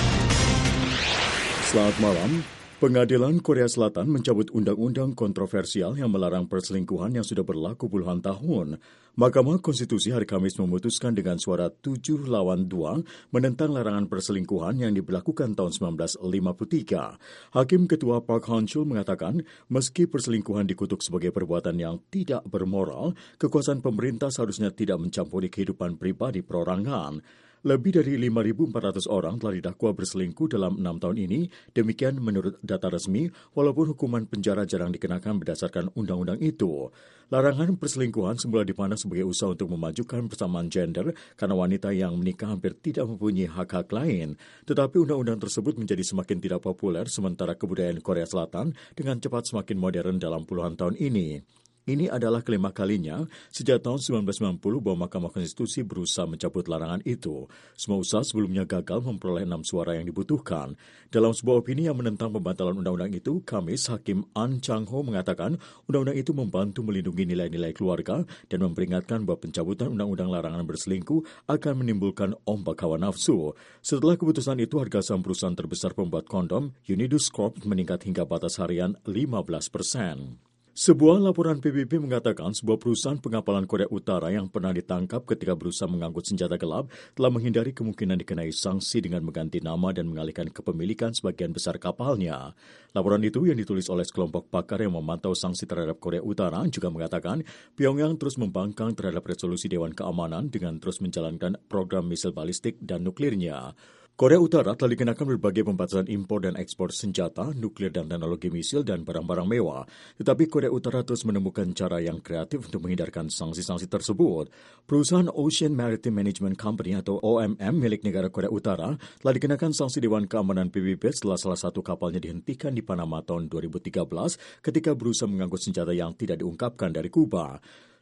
Speaker 5: Selamat malam. Pengadilan Korea Selatan mencabut undang-undang kontroversial yang melarang perselingkuhan yang sudah berlaku puluhan tahun. Mahkamah Konstitusi hari Kamis memutuskan dengan suara 7-2 menentang larangan perselingkuhan yang diberlakukan tahun 1953. Hakim Ketua Park Han-chul mengatakan, meski perselingkuhan dikutuk sebagai perbuatan yang tidak bermoral, kekuasaan pemerintah seharusnya tidak mencampuri kehidupan pribadi perorangan. Lebih dari 5.400 orang telah didakwa berselingkuh dalam 6 tahun ini, demikian menurut data resmi, walaupun hukuman penjara jarang dikenakan berdasarkan undang-undang itu. Larangan perselingkuhan semula dipandang sebagai usaha untuk memajukan persamaan gender karena wanita yang menikah hampir tidak mempunyai hak-hak lain. Tetapi undang-undang tersebut menjadi semakin tidak populer sementara kebudayaan Korea Selatan dengan cepat semakin modern dalam puluhan tahun ini. Ini adalah kelima kalinya sejak tahun 1990 bahwa Mahkamah Konstitusi berusaha mencabut larangan itu. Semua usaha sebelumnya gagal memperoleh 6 suara yang dibutuhkan. Dalam sebuah opini yang menentang pembatalan undang-undang itu, Kamis Hakim An Chang-ho mengatakan undang-undang itu membantu melindungi nilai-nilai keluarga dan memperingatkan bahwa pencabutan undang-undang larangan berselingkuh akan menimbulkan ombak hawa nafsu. Setelah keputusan itu, harga saham perusahaan terbesar pembuat kondom, Unidus Corp, meningkat hingga batas harian 15%. Sebuah laporan PBB mengatakan sebuah perusahaan pengapalan Korea Utara yang pernah ditangkap ketika berusaha mengangkut senjata gelap telah menghindari kemungkinan dikenai sanksi dengan mengganti nama dan mengalihkan kepemilikan sebagian besar kapalnya. Laporan itu yang ditulis oleh sekelompok pakar yang memantau sanksi terhadap Korea Utara juga mengatakan Pyongyang terus membangkang terhadap resolusi Dewan Keamanan dengan terus menjalankan program misil balistik dan nuklirnya. Korea Utara telah dikenakan berbagai pembatasan impor dan ekspor senjata, nuklir dan teknologi misil dan barang-barang mewah. Tetapi Korea Utara terus menemukan cara yang kreatif untuk menghindarkan sanksi-sanksi tersebut. Perusahaan Ocean Maritime Management Company atau OMM milik negara Korea Utara telah dikenakan sanksi Dewan Keamanan PBB setelah salah satu kapalnya dihentikan di Panama tahun 2013 ketika berusaha mengangkut senjata yang tidak diungkapkan dari Kuba.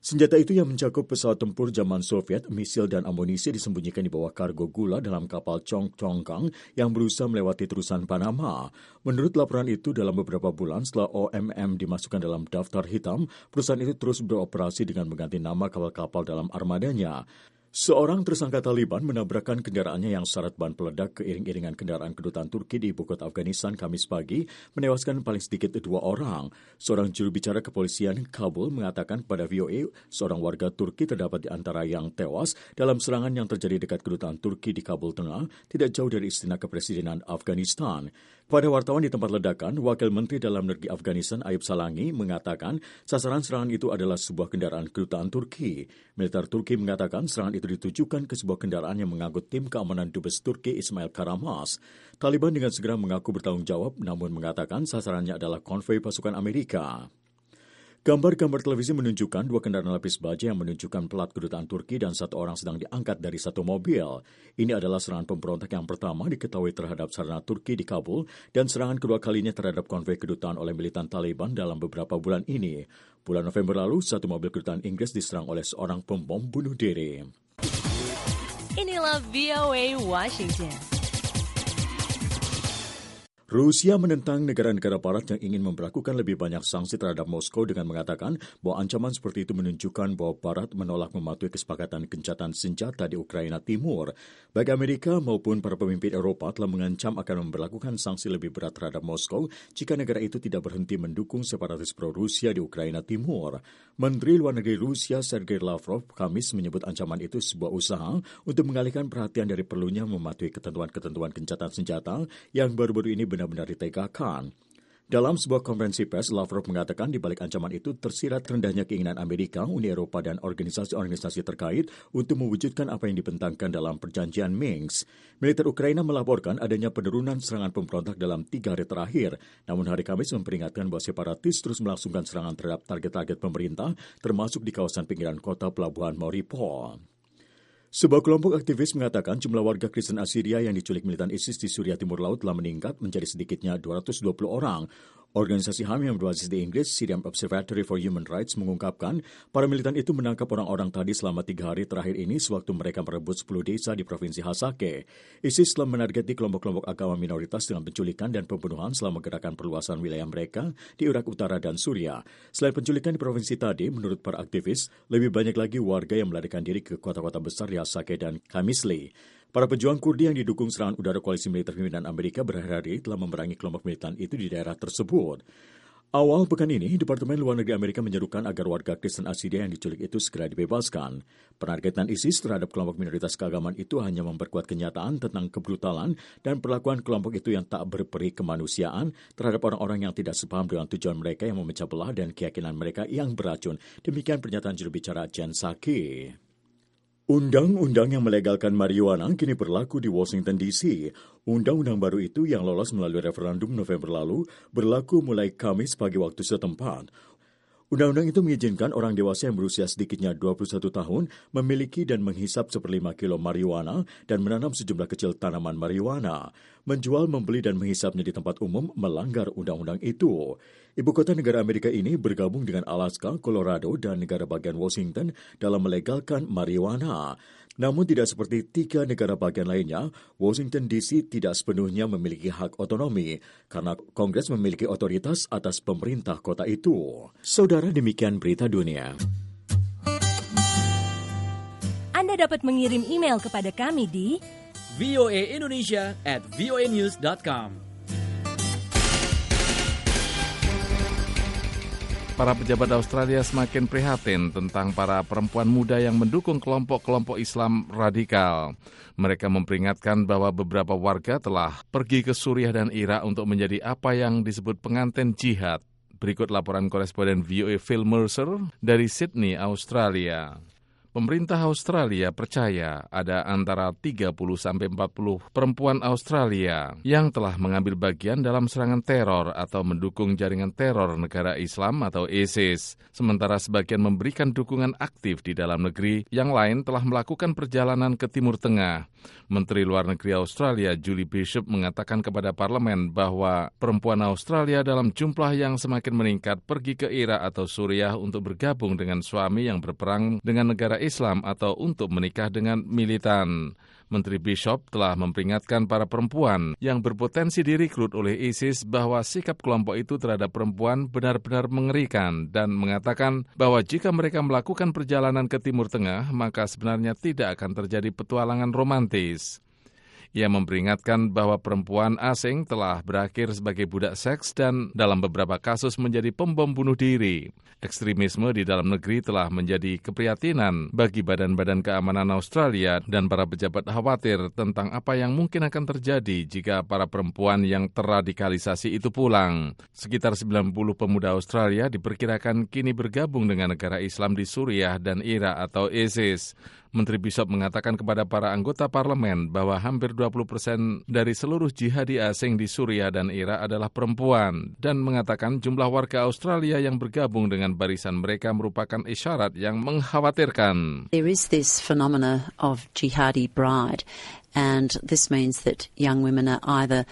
Speaker 5: Senjata itu yang mencakup pesawat tempur zaman Soviet, misil dan amunisi disembunyikan di bawah kargo gula dalam kapal Chongqing yang berusaha melewati terusan Panama. Menurut laporan itu, dalam beberapa bulan setelah OMM dimasukkan dalam daftar hitam, perusahaan itu terus beroperasi dengan mengganti nama kapal-kapal dalam armadanya. Seorang tersangka Taliban menabrakkan kendaraannya yang syarat bahan peledak ke iring-iringan kendaraan kedutaan Turki di ibu kota Afghanistan Kamis pagi, menewaskan paling sedikit 2 orang. Seorang juru bicara kepolisian Kabul mengatakan kepada VOA, seorang warga Turki terdapat di antara yang tewas dalam serangan yang terjadi dekat kedutaan Turki di Kabul Tengah, tidak jauh dari istana kepresidenan Afghanistan. Pada wartawan di tempat ledakan, Wakil Menteri Dalam Negeri Afghanistan Ayub Salangi mengatakan sasaran serangan itu adalah sebuah kendaraan kedutaan Turki. Militer Turki mengatakan serangan itu ditujukan ke sebuah kendaraan yang mengangkut tim keamanan Dubes Turki Ismail Karamas. Taliban dengan segera mengaku bertanggung jawab, namun mengatakan sasarannya adalah konvoi pasukan Amerika. Gambar-gambar televisi menunjukkan 2 kendaraan lapis baja yang menunjukkan plat kedutaan Turki dan 1 orang sedang diangkat dari 1 mobil. Ini adalah serangan pemberontak yang pertama diketahui terhadap sarana Turki di Kabul dan serangan kedua kalinya terhadap konvoi kedutaan oleh militan Taliban dalam beberapa bulan ini. Bulan November lalu, 1 mobil kedutaan Inggris diserang oleh seorang pembom bunuh diri.
Speaker 1: Inilah VOA Washington.
Speaker 5: Rusia menentang negara-negara barat yang ingin memberlakukan lebih banyak sanksi terhadap Moskow dengan mengatakan bahwa ancaman seperti itu menunjukkan bahwa barat menolak mematuhi kesepakatan gencatan senjata di Ukraina Timur. Baik Amerika maupun para pemimpin Eropa telah mengancam akan memberlakukan sanksi lebih berat terhadap Moskow jika negara itu tidak berhenti mendukung separatis pro-Rusia di Ukraina Timur. Menteri Luar Negeri Rusia Sergei Lavrov Kamis menyebut ancaman itu sebuah usaha untuk mengalihkan perhatian dari perlunya mematuhi ketentuan-ketentuan gencatan senjata yang baru-baru ini benar-benar ditegakkan. Dalam sebuah konferensi pers, Lavrov mengatakan di balik ancaman itu tersirat rendahnya keinginan Amerika, Uni Eropa, dan organisasi-organisasi terkait untuk mewujudkan apa yang dibentangkan dalam perjanjian Minsk. Militer Ukraina melaporkan adanya penurunan serangan pemberontak dalam 3 hari terakhir, namun hari Kamis memperingatkan bahwa separatis terus melangsungkan serangan terhadap target-target pemerintah, termasuk di kawasan pinggiran kota pelabuhan Mariupol. Sebuah kelompok aktivis mengatakan jumlah warga Kristen Assyria yang diculik militan ISIS di Suriah Timur Laut telah meningkat menjadi sedikitnya 220 orang. Organisasi HAM yang berbasis di Inggris, Syrian Observatory for Human Rights, mengungkapkan para militan itu menangkap orang-orang tadi selama 3 hari terakhir ini sewaktu mereka merebut 10 desa di Provinsi Hasake. ISIS telah menargeti kelompok-kelompok agama minoritas dengan penculikan dan pembunuhan selama gerakan perluasan wilayah mereka di Irak Utara dan Suriah. Selain penculikan di provinsi tadi, menurut para aktivis, lebih banyak lagi warga yang melarikan diri ke kota-kota besar di Hasake dan Qamishli. Para pejuang Kurdi yang didukung serangan udara koalisi militer pimpinan Amerika berhari-hari telah memerangi kelompok militan itu di daerah tersebut. Awal pekan ini, Departemen Luar Negeri Amerika menyerukan agar warga Kristen Assyria yang diculik itu segera dibebaskan. Penargetan ISIS terhadap kelompok minoritas keagamaan itu hanya memperkuat kenyataan tentang kebrutalan dan perlakuan kelompok itu yang tak berperi kemanusiaan terhadap orang-orang yang tidak sepaham dengan tujuan mereka yang memecah belah dan keyakinan mereka yang beracun. Demikian pernyataan juru bicara Jen Psaki. Undang-undang yang melegalkan marijuana kini berlaku di Washington, D.C. Undang-undang baru itu yang lolos melalui referendum November lalu berlaku mulai Kamis pagi waktu setempat. Undang-undang itu mengizinkan orang dewasa yang berusia sedikitnya 21 tahun memiliki dan menghisap 1/5 kilo marijuana dan menanam sejumlah kecil tanaman marijuana. Menjual, membeli, dan menghisapnya di tempat umum melanggar undang-undang itu. Ibu kota negara Amerika ini bergabung dengan Alaska, Colorado, dan negara bagian Washington dalam melegalkan marijuana. Namun tidak seperti 3 negara bagian lainnya, Washington D.C. tidak sepenuhnya memiliki hak otonomi karena Kongres memiliki otoritas atas pemerintah kota itu. Saudara, demikian berita dunia.
Speaker 1: Anda dapat mengirim email kepada kami di
Speaker 7: voaindonesia@voanews.com.
Speaker 2: Para pejabat Australia semakin prihatin tentang para perempuan muda yang mendukung kelompok-kelompok Islam radikal. Mereka memperingatkan bahwa beberapa warga telah pergi ke Suriah dan Irak untuk menjadi apa yang disebut pengantin jihad. Berikut laporan koresponden VOA Phil Mercer dari Sydney, Australia. Pemerintah Australia percaya ada antara 30 sampai 40 perempuan Australia yang telah mengambil bagian dalam serangan teror atau mendukung jaringan teror negara Islam atau ISIS. Sementara sebagian memberikan dukungan aktif di dalam negeri, yang lain telah melakukan perjalanan ke Timur Tengah. Menteri Luar Negeri Australia Julie Bishop mengatakan kepada parlemen bahwa perempuan Australia dalam jumlah yang semakin meningkat pergi ke Irak atau Suriah untuk bergabung dengan suami yang berperang dengan negara Islam atau untuk menikah dengan militan. Menteri Bishop telah memperingatkan para perempuan yang berpotensi direkrut oleh ISIS bahwa sikap kelompok itu terhadap perempuan benar-benar mengerikan dan mengatakan bahwa jika mereka melakukan perjalanan ke Timur Tengah, maka sebenarnya tidak akan terjadi petualangan romantis. Ia memperingatkan bahwa perempuan asing telah berakhir sebagai budak seks dan dalam beberapa kasus menjadi pembom bunuh diri. Ekstremisme di dalam negeri telah menjadi keprihatinan bagi badan-badan keamanan Australia dan para pejabat khawatir tentang apa yang mungkin akan terjadi jika para perempuan yang terradikalisasi itu pulang. Sekitar 90 pemuda Australia diperkirakan kini bergabung dengan negara Islam di Suriah dan Irak atau ISIS. Menteri Bishop mengatakan kepada para anggota parlemen bahwa hampir 20% dari seluruh jihadi asing di Suriah dan Irak adalah perempuan dan mengatakan jumlah warga Australia yang bergabung dengan barisan mereka merupakan isyarat yang mengkhawatirkan.
Speaker 17: There is this phenomena of jihadi bride, and this means that young women are either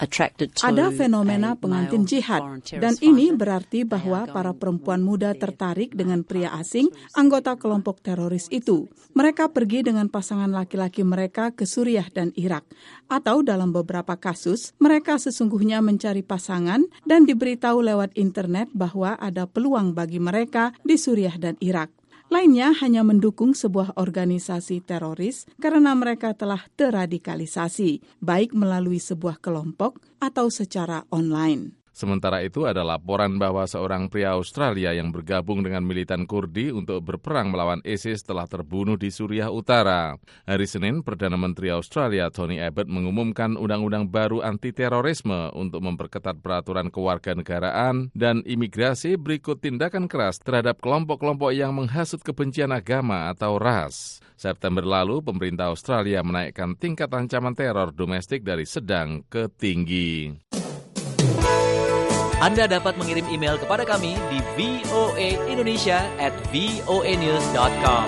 Speaker 6: ada fenomena pengantin jihad, dan ini berarti bahwa para perempuan muda tertarik dengan pria asing, anggota kelompok teroris itu. Mereka pergi dengan pasangan laki-laki mereka ke Suriah dan Irak. Atau dalam beberapa kasus, mereka sesungguhnya mencari pasangan dan diberitahu lewat internet bahwa ada peluang bagi mereka di Suriah dan Irak. Lainnya hanya mendukung sebuah organisasi teroris karena mereka telah terradikalisasi, baik melalui sebuah kelompok atau secara online.
Speaker 2: Sementara itu ada laporan bahwa seorang pria Australia yang bergabung dengan militan Kurdi untuk berperang melawan ISIS telah terbunuh di Suriah Utara. Hari Senin, Perdana Menteri Australia Tony Abbott mengumumkan undang-undang baru anti-terorisme untuk memperketat peraturan kewarganegaraan dan imigrasi berikut tindakan keras terhadap kelompok-kelompok yang menghasut kebencian agama atau ras. September lalu, pemerintah Australia menaikkan tingkat ancaman teror domestik dari sedang ke tinggi.
Speaker 7: Anda dapat mengirim email kepada kami di voaindonesia@voanews.com.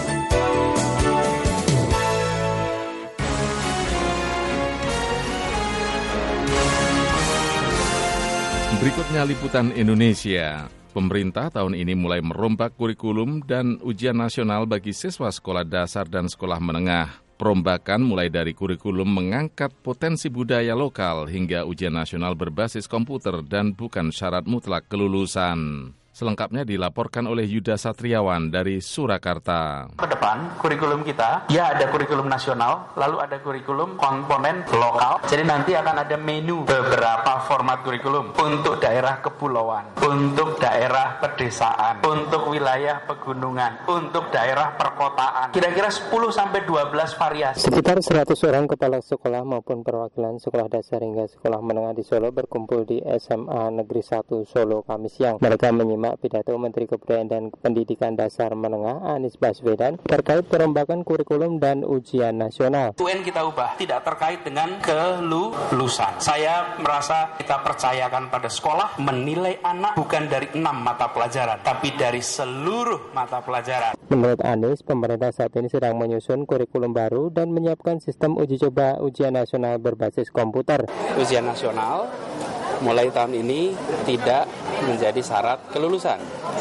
Speaker 2: Berikutnya liputan Indonesia. Pemerintah tahun ini mulai merombak kurikulum dan ujian nasional bagi siswa sekolah dasar dan sekolah menengah. Perombakan mulai dari kurikulum mengangkat potensi budaya lokal hingga ujian nasional berbasis komputer dan bukan syarat mutlak kelulusan. Selengkapnya dilaporkan oleh Yuda Satriawan dari Surakarta.
Speaker 18: Ke depan, kurikulum kita, ya ada kurikulum nasional, lalu ada kurikulum komponen lokal. Jadi nanti akan ada menu beberapa format kurikulum untuk daerah kepulauan, untuk daerah pedesaan, untuk wilayah pegunungan, untuk daerah perkotaan. Kira-kira 10-12 variasi.
Speaker 9: Sekitar 100 orang kepala sekolah maupun perwakilan sekolah dasar hingga sekolah menengah di Solo berkumpul di SMA Negeri 1 Solo Kamis siang. Mereka menyimak pidato Menteri Kebudayaan dan Pendidikan Dasar Menengah Anies Baswedan terkait perombakan kurikulum dan ujian nasional.
Speaker 18: UN kita ubah, tidak terkait dengan kelulusan. Saya merasa kita percayakan pada sekolah menilai anak bukan dari 6 mata pelajaran, tapi dari seluruh mata pelajaran.
Speaker 9: Menurut Anies, pemerintah saat ini sedang menyusun kurikulum baru dan menyiapkan sistem uji coba ujian nasional berbasis komputer.
Speaker 8: Ujian nasional mulai tahun ini tidak menjadi syarat kelulusan,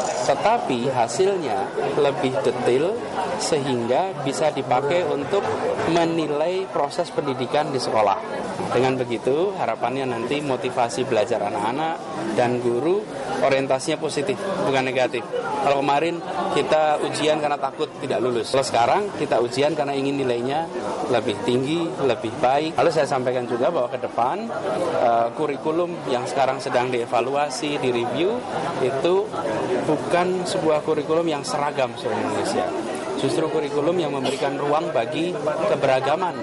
Speaker 8: tetapi hasilnya lebih detail sehingga bisa dipakai untuk menilai proses pendidikan di sekolah. Dengan begitu harapannya nanti motivasi belajar anak-anak dan guru orientasinya positif, bukan negatif. Kalau kemarin kita ujian karena takut tidak lulus, kalau sekarang kita ujian karena ingin nilainya lebih tinggi, lebih baik. Lalu saya sampaikan juga bahwa ke depan kurikulum yang sekarang sedang dievaluasi, direview, itu bukan sebuah kurikulum yang seragam seluruh Indonesia. Justru kurikulum yang memberikan ruang bagi keberagaman.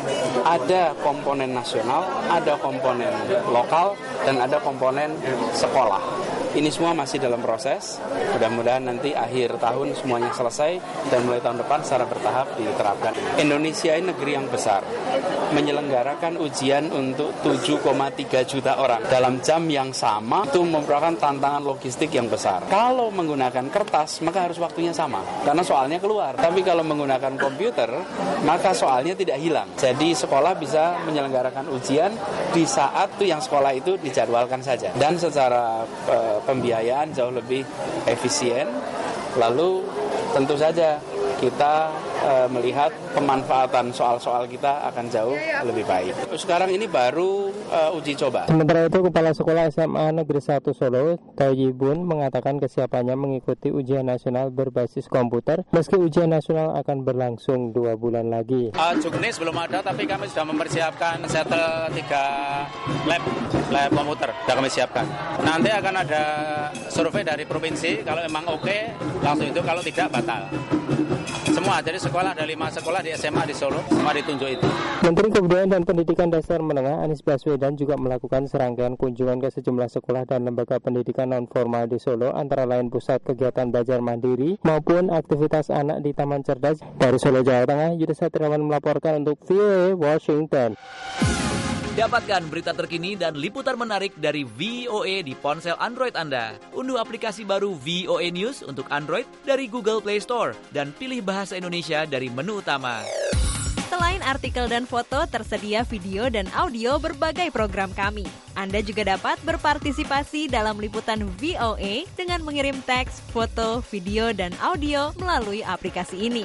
Speaker 8: Ada komponen nasional, ada komponen lokal, dan ada komponen sekolah. Ini semua masih dalam proses. Mudah-mudahan nanti akhir tahun semuanya selesai dan mulai tahun depan secara bertahap diterapkan. Indonesia ini negeri yang besar, menyelenggarakan ujian untuk 7,3 juta orang dalam jam yang sama, itu merupakan tantangan logistik yang besar. Kalau menggunakan kertas, maka harus waktunya sama, karena soalnya keluar. Tapi kalau menggunakan komputer, maka soalnya tidak hilang. Jadi sekolah bisa menyelenggarakan ujian di saat tuh yang sekolah itu dijadwalkan saja. Dan secara pembiayaan jauh lebih efisien. Lalu tentu saja kita melihat pemanfaatan soal-soal kita akan jauh lebih baik. Sekarang ini baru uji coba.
Speaker 9: Sementara itu, Kepala Sekolah SMA Negeri 1 Solo, Toyibun, mengatakan kesiapannya mengikuti ujian nasional berbasis komputer, meski ujian nasional akan berlangsung 2 bulan lagi.
Speaker 18: Juknis belum ada, tapi kami sudah mempersiapkan setel 3 lab komputer, sudah kami siapkan. Nanti akan ada survei dari provinsi, kalau memang oke, langsung itu, kalau tidak, batal. Semua, jadi sekolah ada 5 sekolah di SMA di Solo, semua ditunjuk itu.
Speaker 9: Menteri Kebudayaan dan Pendidikan Dasar Menengah Anies Baswedan juga melakukan serangkaian kunjungan ke sejumlah sekolah dan lembaga pendidikan non-formal di Solo, antara lain pusat kegiatan belajar mandiri maupun aktivitas anak di Taman Cerdas. Dari Solo, Jawa Tengah, Yudha Satriawan melaporkan untuk VOA Washington.
Speaker 7: Dapatkan berita terkini dan liputan menarik dari VOA di ponsel Android Anda. Unduh aplikasi baru VOA News untuk Android dari Google Play Store dan pilih bahasa Indonesia dari menu utama.
Speaker 10: Selain artikel dan foto, tersedia video dan audio berbagai program kami. Anda juga dapat berpartisipasi dalam liputan VOA dengan mengirim teks, foto, video, dan audio melalui aplikasi ini.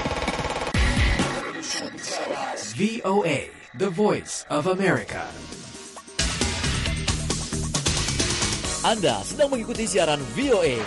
Speaker 11: VOA, the voice of America.
Speaker 7: Anda sedang mengikuti siaran VOA.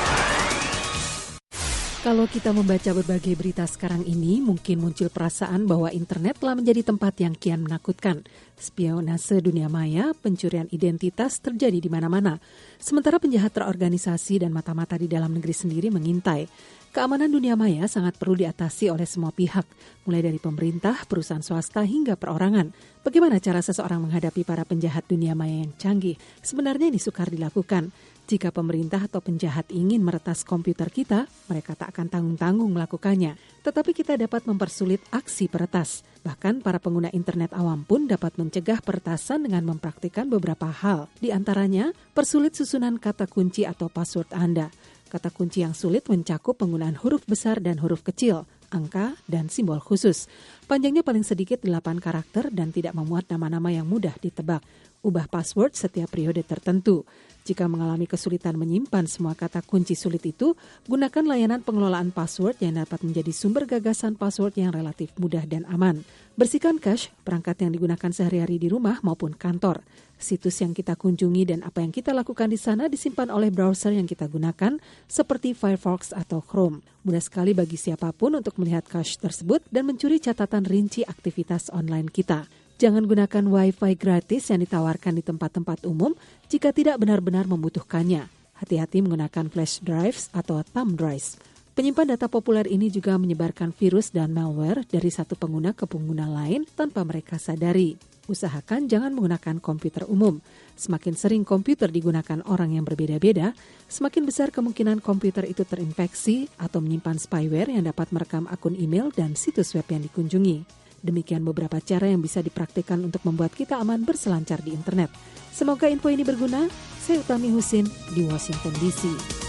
Speaker 3: Kalau kita membaca berbagai berita sekarang ini, mungkin muncul perasaan bahwa internet telah menjadi tempat yang kian menakutkan. Spionase dunia maya, pencurian identitas terjadi di mana-mana. Sementara penjahat terorganisasi dan mata-mata di dalam negeri sendiri mengintai. Keamanan dunia maya sangat perlu diatasi oleh semua pihak, mulai dari pemerintah, perusahaan swasta, hingga perorangan. Bagaimana cara seseorang menghadapi para penjahat dunia maya yang canggih? Sebenarnya ini sukar dilakukan. Jika pemerintah atau penjahat ingin meretas komputer kita, mereka tak akan tanggung-tanggung melakukannya. Tetapi kita dapat mempersulit aksi peretas. Bahkan para pengguna internet awam pun dapat mencegah peretasan dengan mempraktikkan beberapa hal. Di antaranya, persulit susunan kata kunci atau password Anda. Kata kunci yang sulit mencakup penggunaan huruf besar dan huruf kecil, angka, dan simbol khusus. Panjangnya paling sedikit 8 karakter dan tidak memuat nama-nama yang mudah ditebak. Ubah password setiap periode tertentu. Jika mengalami kesulitan menyimpan semua kata kunci sulit itu, gunakan layanan pengelolaan password yang dapat menjadi sumber gagasan password yang relatif mudah dan aman. Bersihkan cache, perangkat yang digunakan sehari-hari di rumah maupun kantor. Situs yang kita kunjungi dan apa yang kita lakukan di sana disimpan oleh browser yang kita gunakan, seperti Firefox atau Chrome. Mudah sekali bagi siapapun untuk melihat cache tersebut dan mencuri catatan rinci aktivitas online kita. Jangan gunakan Wi-Fi gratis yang ditawarkan di tempat-tempat umum jika tidak benar-benar membutuhkannya. Hati-hati menggunakan flash drives atau thumb drives. Penyimpan data populer ini juga menyebarkan virus dan malware dari satu pengguna ke pengguna lain tanpa mereka sadari. Usahakan jangan menggunakan komputer umum. Semakin sering komputer digunakan orang yang berbeda-beda, semakin besar kemungkinan komputer itu terinfeksi atau menyimpan spyware yang dapat merekam akun email dan situs web yang dikunjungi. Demikian beberapa cara yang bisa dipraktikkan untuk membuat kita aman berselancar di internet. Semoga info ini berguna. Saya Utami Husin di Washington DC.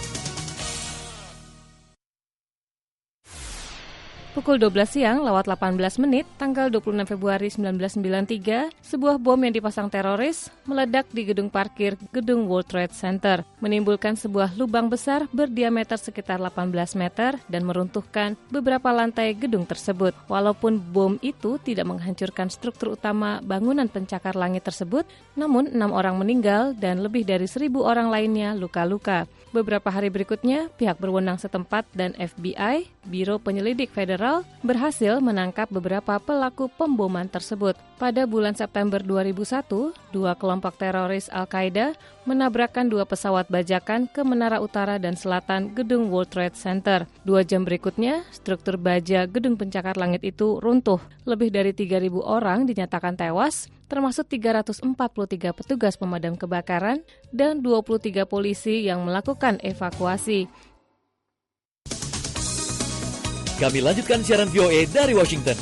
Speaker 12: Pukul 12 siang lewat 18 menit, tanggal 26 Februari 1993, sebuah bom yang dipasang teroris meledak di gedung parkir gedung World Trade Center, menimbulkan sebuah lubang besar berdiameter sekitar 18 meter dan meruntuhkan beberapa lantai gedung tersebut. Walaupun bom itu tidak menghancurkan struktur utama bangunan pencakar langit tersebut, namun 6 orang meninggal dan lebih dari 1.000 orang lainnya luka-luka. Beberapa hari berikutnya, pihak berwenang setempat dan FBI, Biro Penyelidik Federal, berhasil menangkap beberapa pelaku pemboman tersebut. Pada bulan September 2001, 2 kelompok teroris Al-Qaeda menabrakkan 2 pesawat bajakan ke menara utara dan selatan gedung World Trade Center. 2 jam berikutnya, struktur baja gedung pencakar langit itu runtuh. Lebih dari 3.000 orang dinyatakan tewas, termasuk 343 petugas pemadam kebakaran dan 23 polisi yang melakukan evakuasi.
Speaker 7: Kami lanjutkan siaran VOA dari Washington.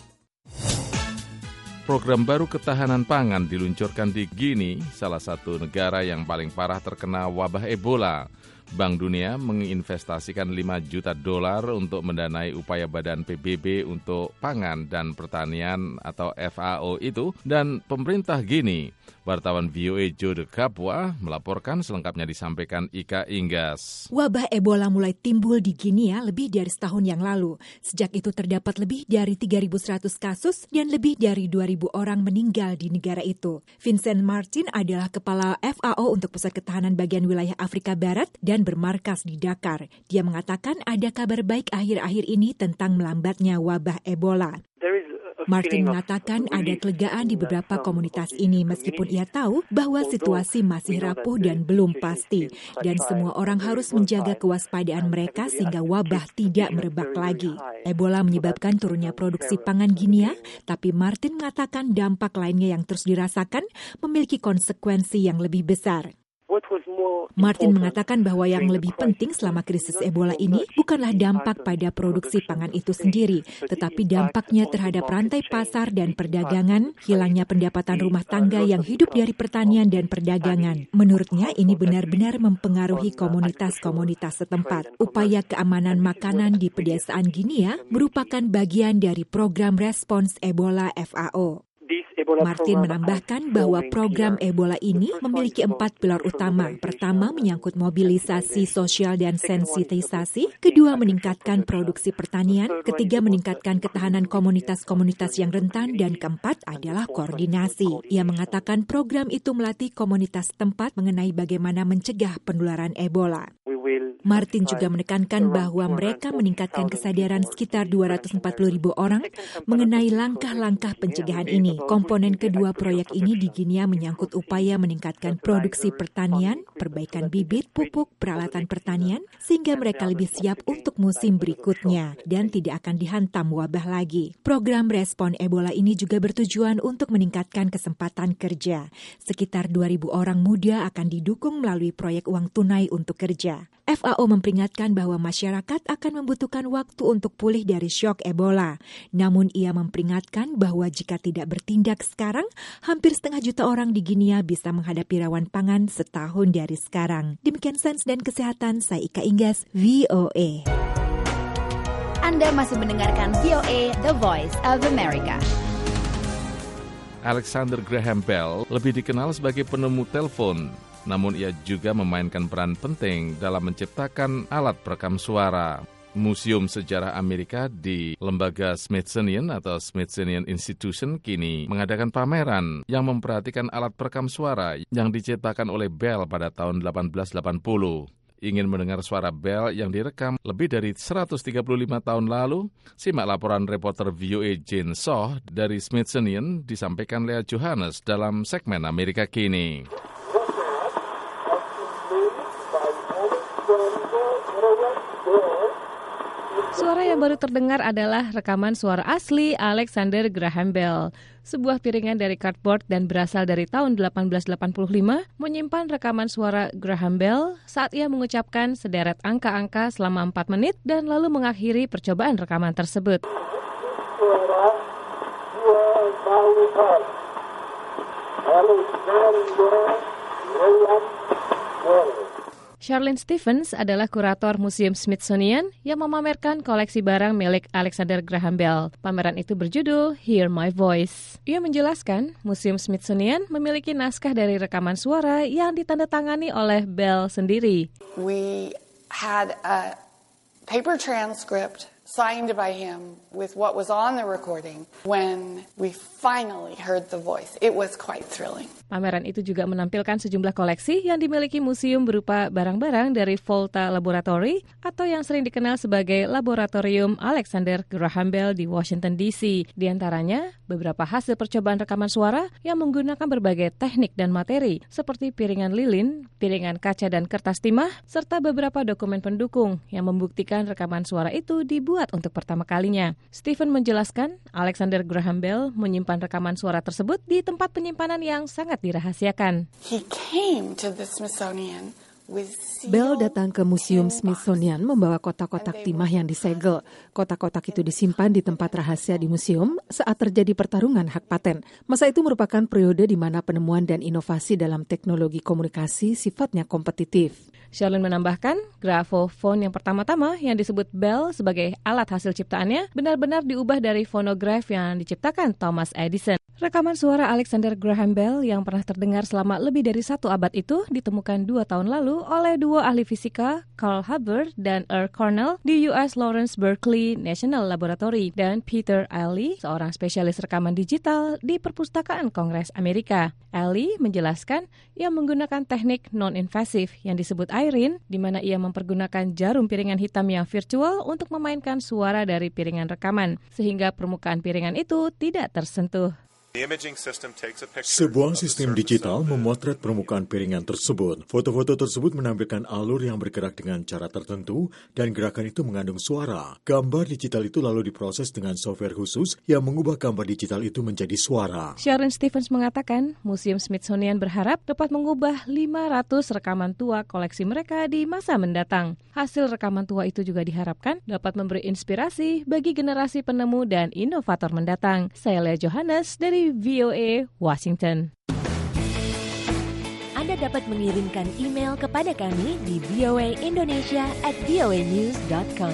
Speaker 2: Program baru ketahanan pangan diluncurkan di Guinea, salah satu negara yang paling parah terkena wabah Ebola. Bank Dunia menginvestasikan $5 juta untuk mendanai upaya Badan PBB untuk Pangan dan Pertanian atau FAO itu, dan pemerintah Guinea. Wartawan VOA Joe de Capua melaporkan, selengkapnya disampaikan Ika Inggas.
Speaker 13: Wabah Ebola mulai timbul di Guinea lebih dari setahun yang lalu. Sejak itu terdapat lebih dari 3.100 kasus dan lebih dari 2.000 orang meninggal di negara itu. Vincent Martin adalah kepala FAO untuk Pusat Ketahanan Bagian Wilayah Afrika Barat dan bermarkas di Dakar. Dia mengatakan ada kabar baik akhir-akhir ini tentang melambatnya wabah Ebola. Martin mengatakan ada kelegaan di beberapa komunitas ini meskipun ia tahu bahwa situasi masih rapuh dan belum pasti. Dan semua orang harus menjaga kewaspadaan mereka sehingga wabah tidak merebak lagi. Ebola menyebabkan turunnya produksi pangan Guinea, tapi Martin mengatakan dampak lainnya yang terus dirasakan memiliki konsekuensi yang lebih besar. Martin mengatakan bahwa yang lebih penting selama krisis Ebola ini bukanlah dampak pada produksi pangan itu sendiri, tetapi dampaknya terhadap rantai pasar dan perdagangan, hilangnya pendapatan rumah tangga yang hidup dari pertanian dan perdagangan. Menurutnya ini benar-benar mempengaruhi komunitas-komunitas setempat. Upaya keamanan makanan di pedesaan Guinea merupakan bagian dari program respons Ebola FAO. Martin menambahkan bahwa program Ebola ini memiliki 4 pilar utama. Pertama, menyangkut mobilisasi sosial dan sensitisasi. Kedua, meningkatkan produksi pertanian. Ketiga, meningkatkan ketahanan komunitas-komunitas yang rentan. Dan keempat adalah koordinasi. Ia mengatakan program itu melatih komunitas tempat mengenai bagaimana mencegah penularan Ebola. Martin juga menekankan bahwa mereka meningkatkan kesadaran sekitar 240.000 orang mengenai langkah-langkah pencegahan ini. Komponen kedua proyek ini di Guinea menyangkut upaya meningkatkan produksi pertanian, perbaikan bibit, pupuk, peralatan pertanian, sehingga mereka lebih siap untuk musim berikutnya dan tidak akan dihantam wabah lagi. Program respon Ebola ini juga bertujuan untuk meningkatkan kesempatan kerja. Sekitar 2.000 orang muda akan didukung melalui proyek uang tunai untuk kerja. FAO memperingatkan bahwa masyarakat akan membutuhkan waktu untuk pulih dari syok Ebola. Namun ia memperingatkan bahwa jika tidak bertindak sekarang, hampir 1,5 juta orang di Guinea bisa menghadapi rawan pangan setahun dari sekarang. Demikian Sains dan Kesehatan, saya Ika Inggas, VOA.
Speaker 14: Anda masih mendengarkan VOA, The Voice of America.
Speaker 2: Alexander Graham Bell lebih dikenal sebagai penemu telepon. Namun ia juga memainkan peran penting dalam menciptakan alat perekam suara. Museum Sejarah Amerika di Lembaga Smithsonian atau Smithsonian Institution kini mengadakan pameran yang memperhatikan alat perekam suara yang diciptakan oleh Bell pada tahun 1880. Ingin mendengar suara Bell yang direkam lebih dari 135 tahun lalu? Simak laporan reporter VOA Jane Soh dari Smithsonian disampaikan Lea Johannes dalam segmen Amerika Kini.
Speaker 12: Suara yang baru terdengar adalah rekaman suara asli Alexander Graham Bell. Sebuah piringan dari cardboard dan berasal dari tahun 1885 menyimpan rekaman suara Graham Bell saat ia mengucapkan sederet angka-angka selama 4 menit dan lalu mengakhiri percobaan rekaman tersebut. Charlene Stevens adalah kurator Museum Smithsonian yang memamerkan koleksi barang milik Alexander Graham Bell. Pameran itu berjudul Hear My Voice. Ia menjelaskan, Museum Smithsonian memiliki naskah dari rekaman suara yang ditandatangani oleh Bell sendiri.
Speaker 15: We had a paper transcript signed by him with what was on the recording when we finally heard the voice. It was quite thrilling.
Speaker 12: Pameran itu juga menampilkan sejumlah koleksi yang dimiliki museum berupa barang-barang dari Volta Laboratory atau yang sering dikenal sebagai Laboratorium Alexander Graham Bell di Washington DC. Di antaranya, beberapa hasil percobaan rekaman suara yang menggunakan berbagai teknik dan materi seperti piringan lilin, piringan kaca dan kertas timah, serta beberapa dokumen pendukung yang membuktikan rekaman suara itu dibuat untuk pertama kalinya. Stephen menjelaskan, Alexander Graham Bell menyimpan rekaman suara tersebut di tempat penyimpanan yang sangat dirahasiakan.
Speaker 15: He came to the Smithsonian with
Speaker 3: Bell datang ke Museum Smithsonian membawa kotak-kotak timah yang disegel. Kotak-kotak itu disimpan di tempat rahasia di museum saat terjadi pertarungan hak paten. Masa itu merupakan periode di mana penemuan dan inovasi dalam teknologi komunikasi sifatnya kompetitif.
Speaker 12: Sherlyn menambahkan, gramophone yang pertama-tama yang disebut Bell sebagai alat hasil ciptaannya benar-benar diubah dari fonograf yang diciptakan Thomas Edison. Rekaman suara Alexander Graham Bell yang pernah terdengar selama lebih dari 1 abad itu ditemukan 2 tahun lalu oleh dua ahli fisika, Carl Hubbard dan Earl Cornell di US Lawrence Berkeley National Laboratory, dan Peter Early, seorang spesialis rekaman digital di Perpustakaan Kongres Amerika. Early menjelaskan ia menggunakan teknik non-invasif yang disebut Irene, di mana ia mempergunakan jarum piringan hitam yang virtual untuk memainkan suara dari piringan rekaman, sehingga permukaan piringan itu tidak tersentuh.
Speaker 5: Sebuah sistem digital memotret permukaan piringan tersebut. Foto-foto tersebut menampilkan alur yang bergerak dengan cara tertentu dan gerakan itu mengandung suara. Gambar digital itu lalu diproses dengan software khusus yang mengubah gambar digital itu menjadi suara.
Speaker 12: Sharon Stevens mengatakan, Museum Smithsonian berharap dapat mengubah 500 rekaman tua koleksi mereka di masa mendatang. Hasil rekaman tua itu juga diharapkan dapat memberi inspirasi bagi generasi penemu dan inovator mendatang. Saya Lea Johannes dari VOA Washington.
Speaker 1: Anda dapat mengirimkan email kepada kami di voaindonesia@voanews.com.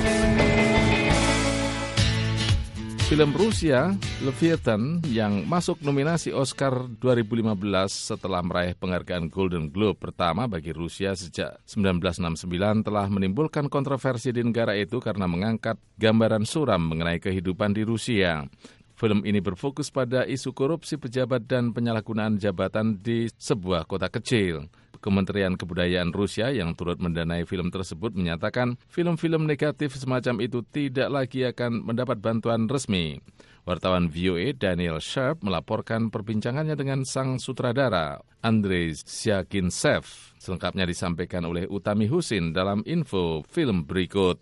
Speaker 2: Film Rusia, Leviathan, yang masuk nominasi Oscar 2015 setelah meraih penghargaan Golden Globe pertama bagi Rusia sejak 1969 telah menimbulkan kontroversi di negara itu karena mengangkat gambaran suram mengenai kehidupan di Rusia. Film ini berfokus pada isu korupsi pejabat dan penyalahgunaan jabatan di sebuah kota kecil. Kementerian Kebudayaan Rusia yang turut mendanai film tersebut menyatakan film-film negatif semacam itu tidak lagi akan mendapat bantuan resmi. Wartawan VOA Daniel Sharp melaporkan perbincangannya dengan sang sutradara Andrei Syakintsev. Selengkapnya disampaikan oleh Utami Husin dalam info film berikut.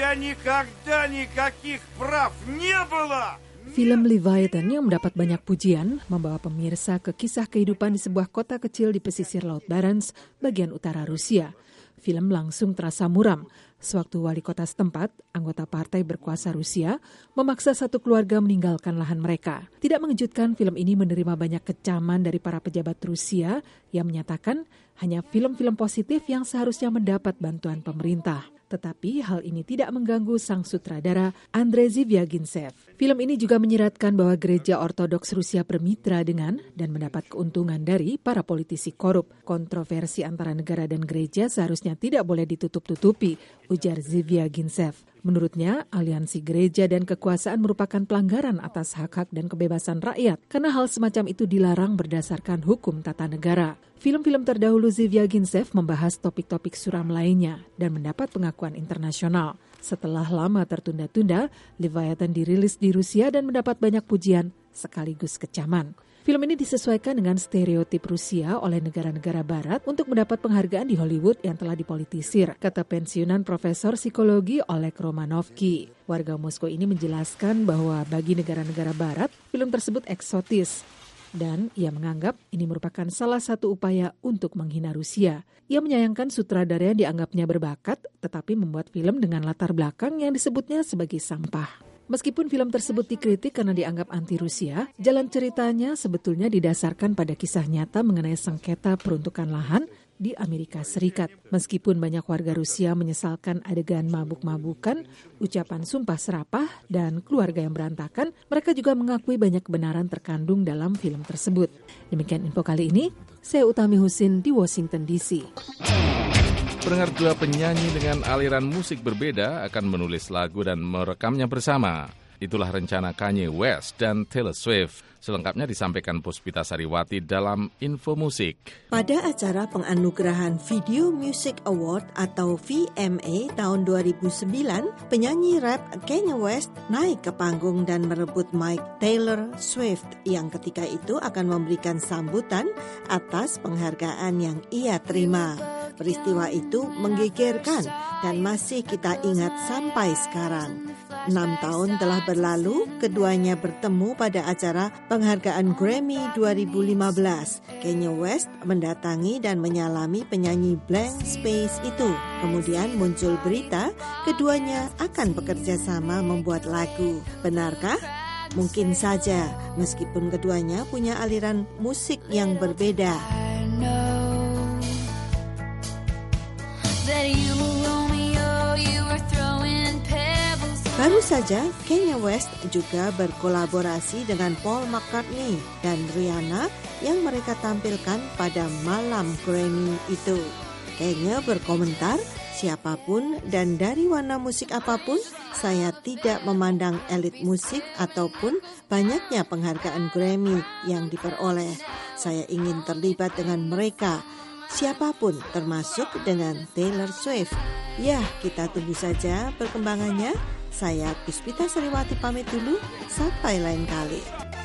Speaker 3: Film Leviathan yang mendapat banyak pujian membawa pemirsa ke kisah kehidupan di sebuah kota kecil di pesisir Laut Barents, bagian utara Rusia. Film langsung terasa muram. Sewaktu wali kota setempat, anggota partai berkuasa Rusia, memaksa satu keluarga meninggalkan lahan mereka. Tidak mengejutkan, film ini menerima banyak kecaman dari para pejabat Rusia yang menyatakan hanya film-film positif yang seharusnya mendapat bantuan pemerintah. Tetapi hal ini tidak mengganggu sang sutradara Andrei Zvyagintsev. Film ini juga menyiratkan bahwa gereja Ortodoks Rusia bermitra dengan dan mendapat keuntungan dari para politisi korup. Kontroversi antara negara dan gereja seharusnya tidak boleh ditutup-tutupi, ujar Zvyagintsev. Menurutnya, aliansi gereja dan kekuasaan merupakan pelanggaran atas hak-hak dan kebebasan rakyat karena hal semacam itu dilarang berdasarkan hukum tata negara. Film-film terdahulu Zvyagintsev membahas topik-topik suram lainnya dan mendapat pengakuan internasional. Setelah lama tertunda-tunda, Leviathan dirilis di Rusia dan mendapat banyak pujian sekaligus kecaman. Film ini disesuaikan dengan stereotip Rusia oleh negara-negara barat untuk mendapat penghargaan di Hollywood yang telah dipolitisir, kata pensiunan Profesor Psikologi Oleg Romanovsky. Warga Moskow ini menjelaskan bahwa bagi negara-negara barat, film tersebut eksotis. Dan ia menganggap ini merupakan salah satu upaya untuk menghina Rusia. Ia menyayangkan sutradara yang dianggapnya berbakat, tetapi membuat film dengan latar belakang yang disebutnya sebagai sampah. Meskipun film tersebut dikritik karena dianggap anti-Rusia, jalan ceritanya sebetulnya didasarkan pada kisah nyata mengenai sengketa peruntukan lahan di Amerika Serikat. Meskipun banyak warga Rusia menyesalkan adegan mabuk-mabukan, ucapan sumpah serapah, dan keluarga yang berantakan, mereka juga mengakui banyak kebenaran terkandung dalam film tersebut. Demikian info kali ini, saya Utami Husin di Washington DC.
Speaker 2: Pendengar, dua penyanyi dengan aliran musik berbeda akan menulis lagu dan merekamnya bersama. Itulah rencana Kanye West dan Taylor Swift. Selengkapnya disampaikan Puspita Sariwati dalam Info Musik.
Speaker 4: Pada acara penganugerahan Video Music Award atau VMA tahun 2009, penyanyi rap Kanye West naik ke panggung dan merebut mic Taylor Swift yang ketika itu akan memberikan sambutan atas penghargaan yang ia terima. Peristiwa itu menggegerkan dan masih kita ingat sampai sekarang. 6 tahun telah berlalu, keduanya bertemu pada acara penghargaan Grammy 2015. Kanye West mendatangi dan menyalami penyanyi Blank Space itu. Kemudian muncul berita keduanya akan bekerja sama membuat lagu. Benarkah? Mungkin saja, meskipun keduanya punya aliran musik yang berbeda. Baru saja, Kanye West juga berkolaborasi dengan Paul McCartney dan Rihanna yang mereka tampilkan pada malam Grammy itu. Kanye berkomentar, siapapun dan dari warna musik apapun, saya tidak memandang elit musik ataupun banyaknya penghargaan Grammy yang diperoleh. Saya ingin terlibat dengan mereka, siapapun termasuk dengan Taylor Swift. Ya, kita tunggu saja perkembangannya. Saya Puspita Sariwati pamit dulu, sampai lain kali.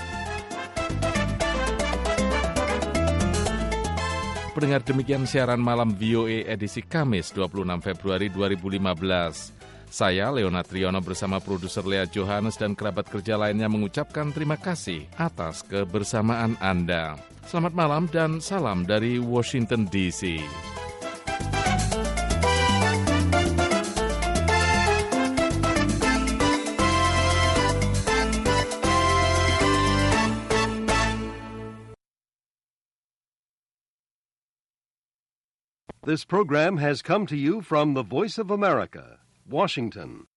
Speaker 2: Pendengar, demikian siaran malam VOA edisi Kamis 26 Februari 2015. Saya, Leonard Triono bersama produser Lea Johannes dan kerabat kerja lainnya mengucapkan terima kasih atas kebersamaan Anda. Selamat malam dan salam dari Washington DC.
Speaker 19: This program has come to you from the Voice of America, Washington.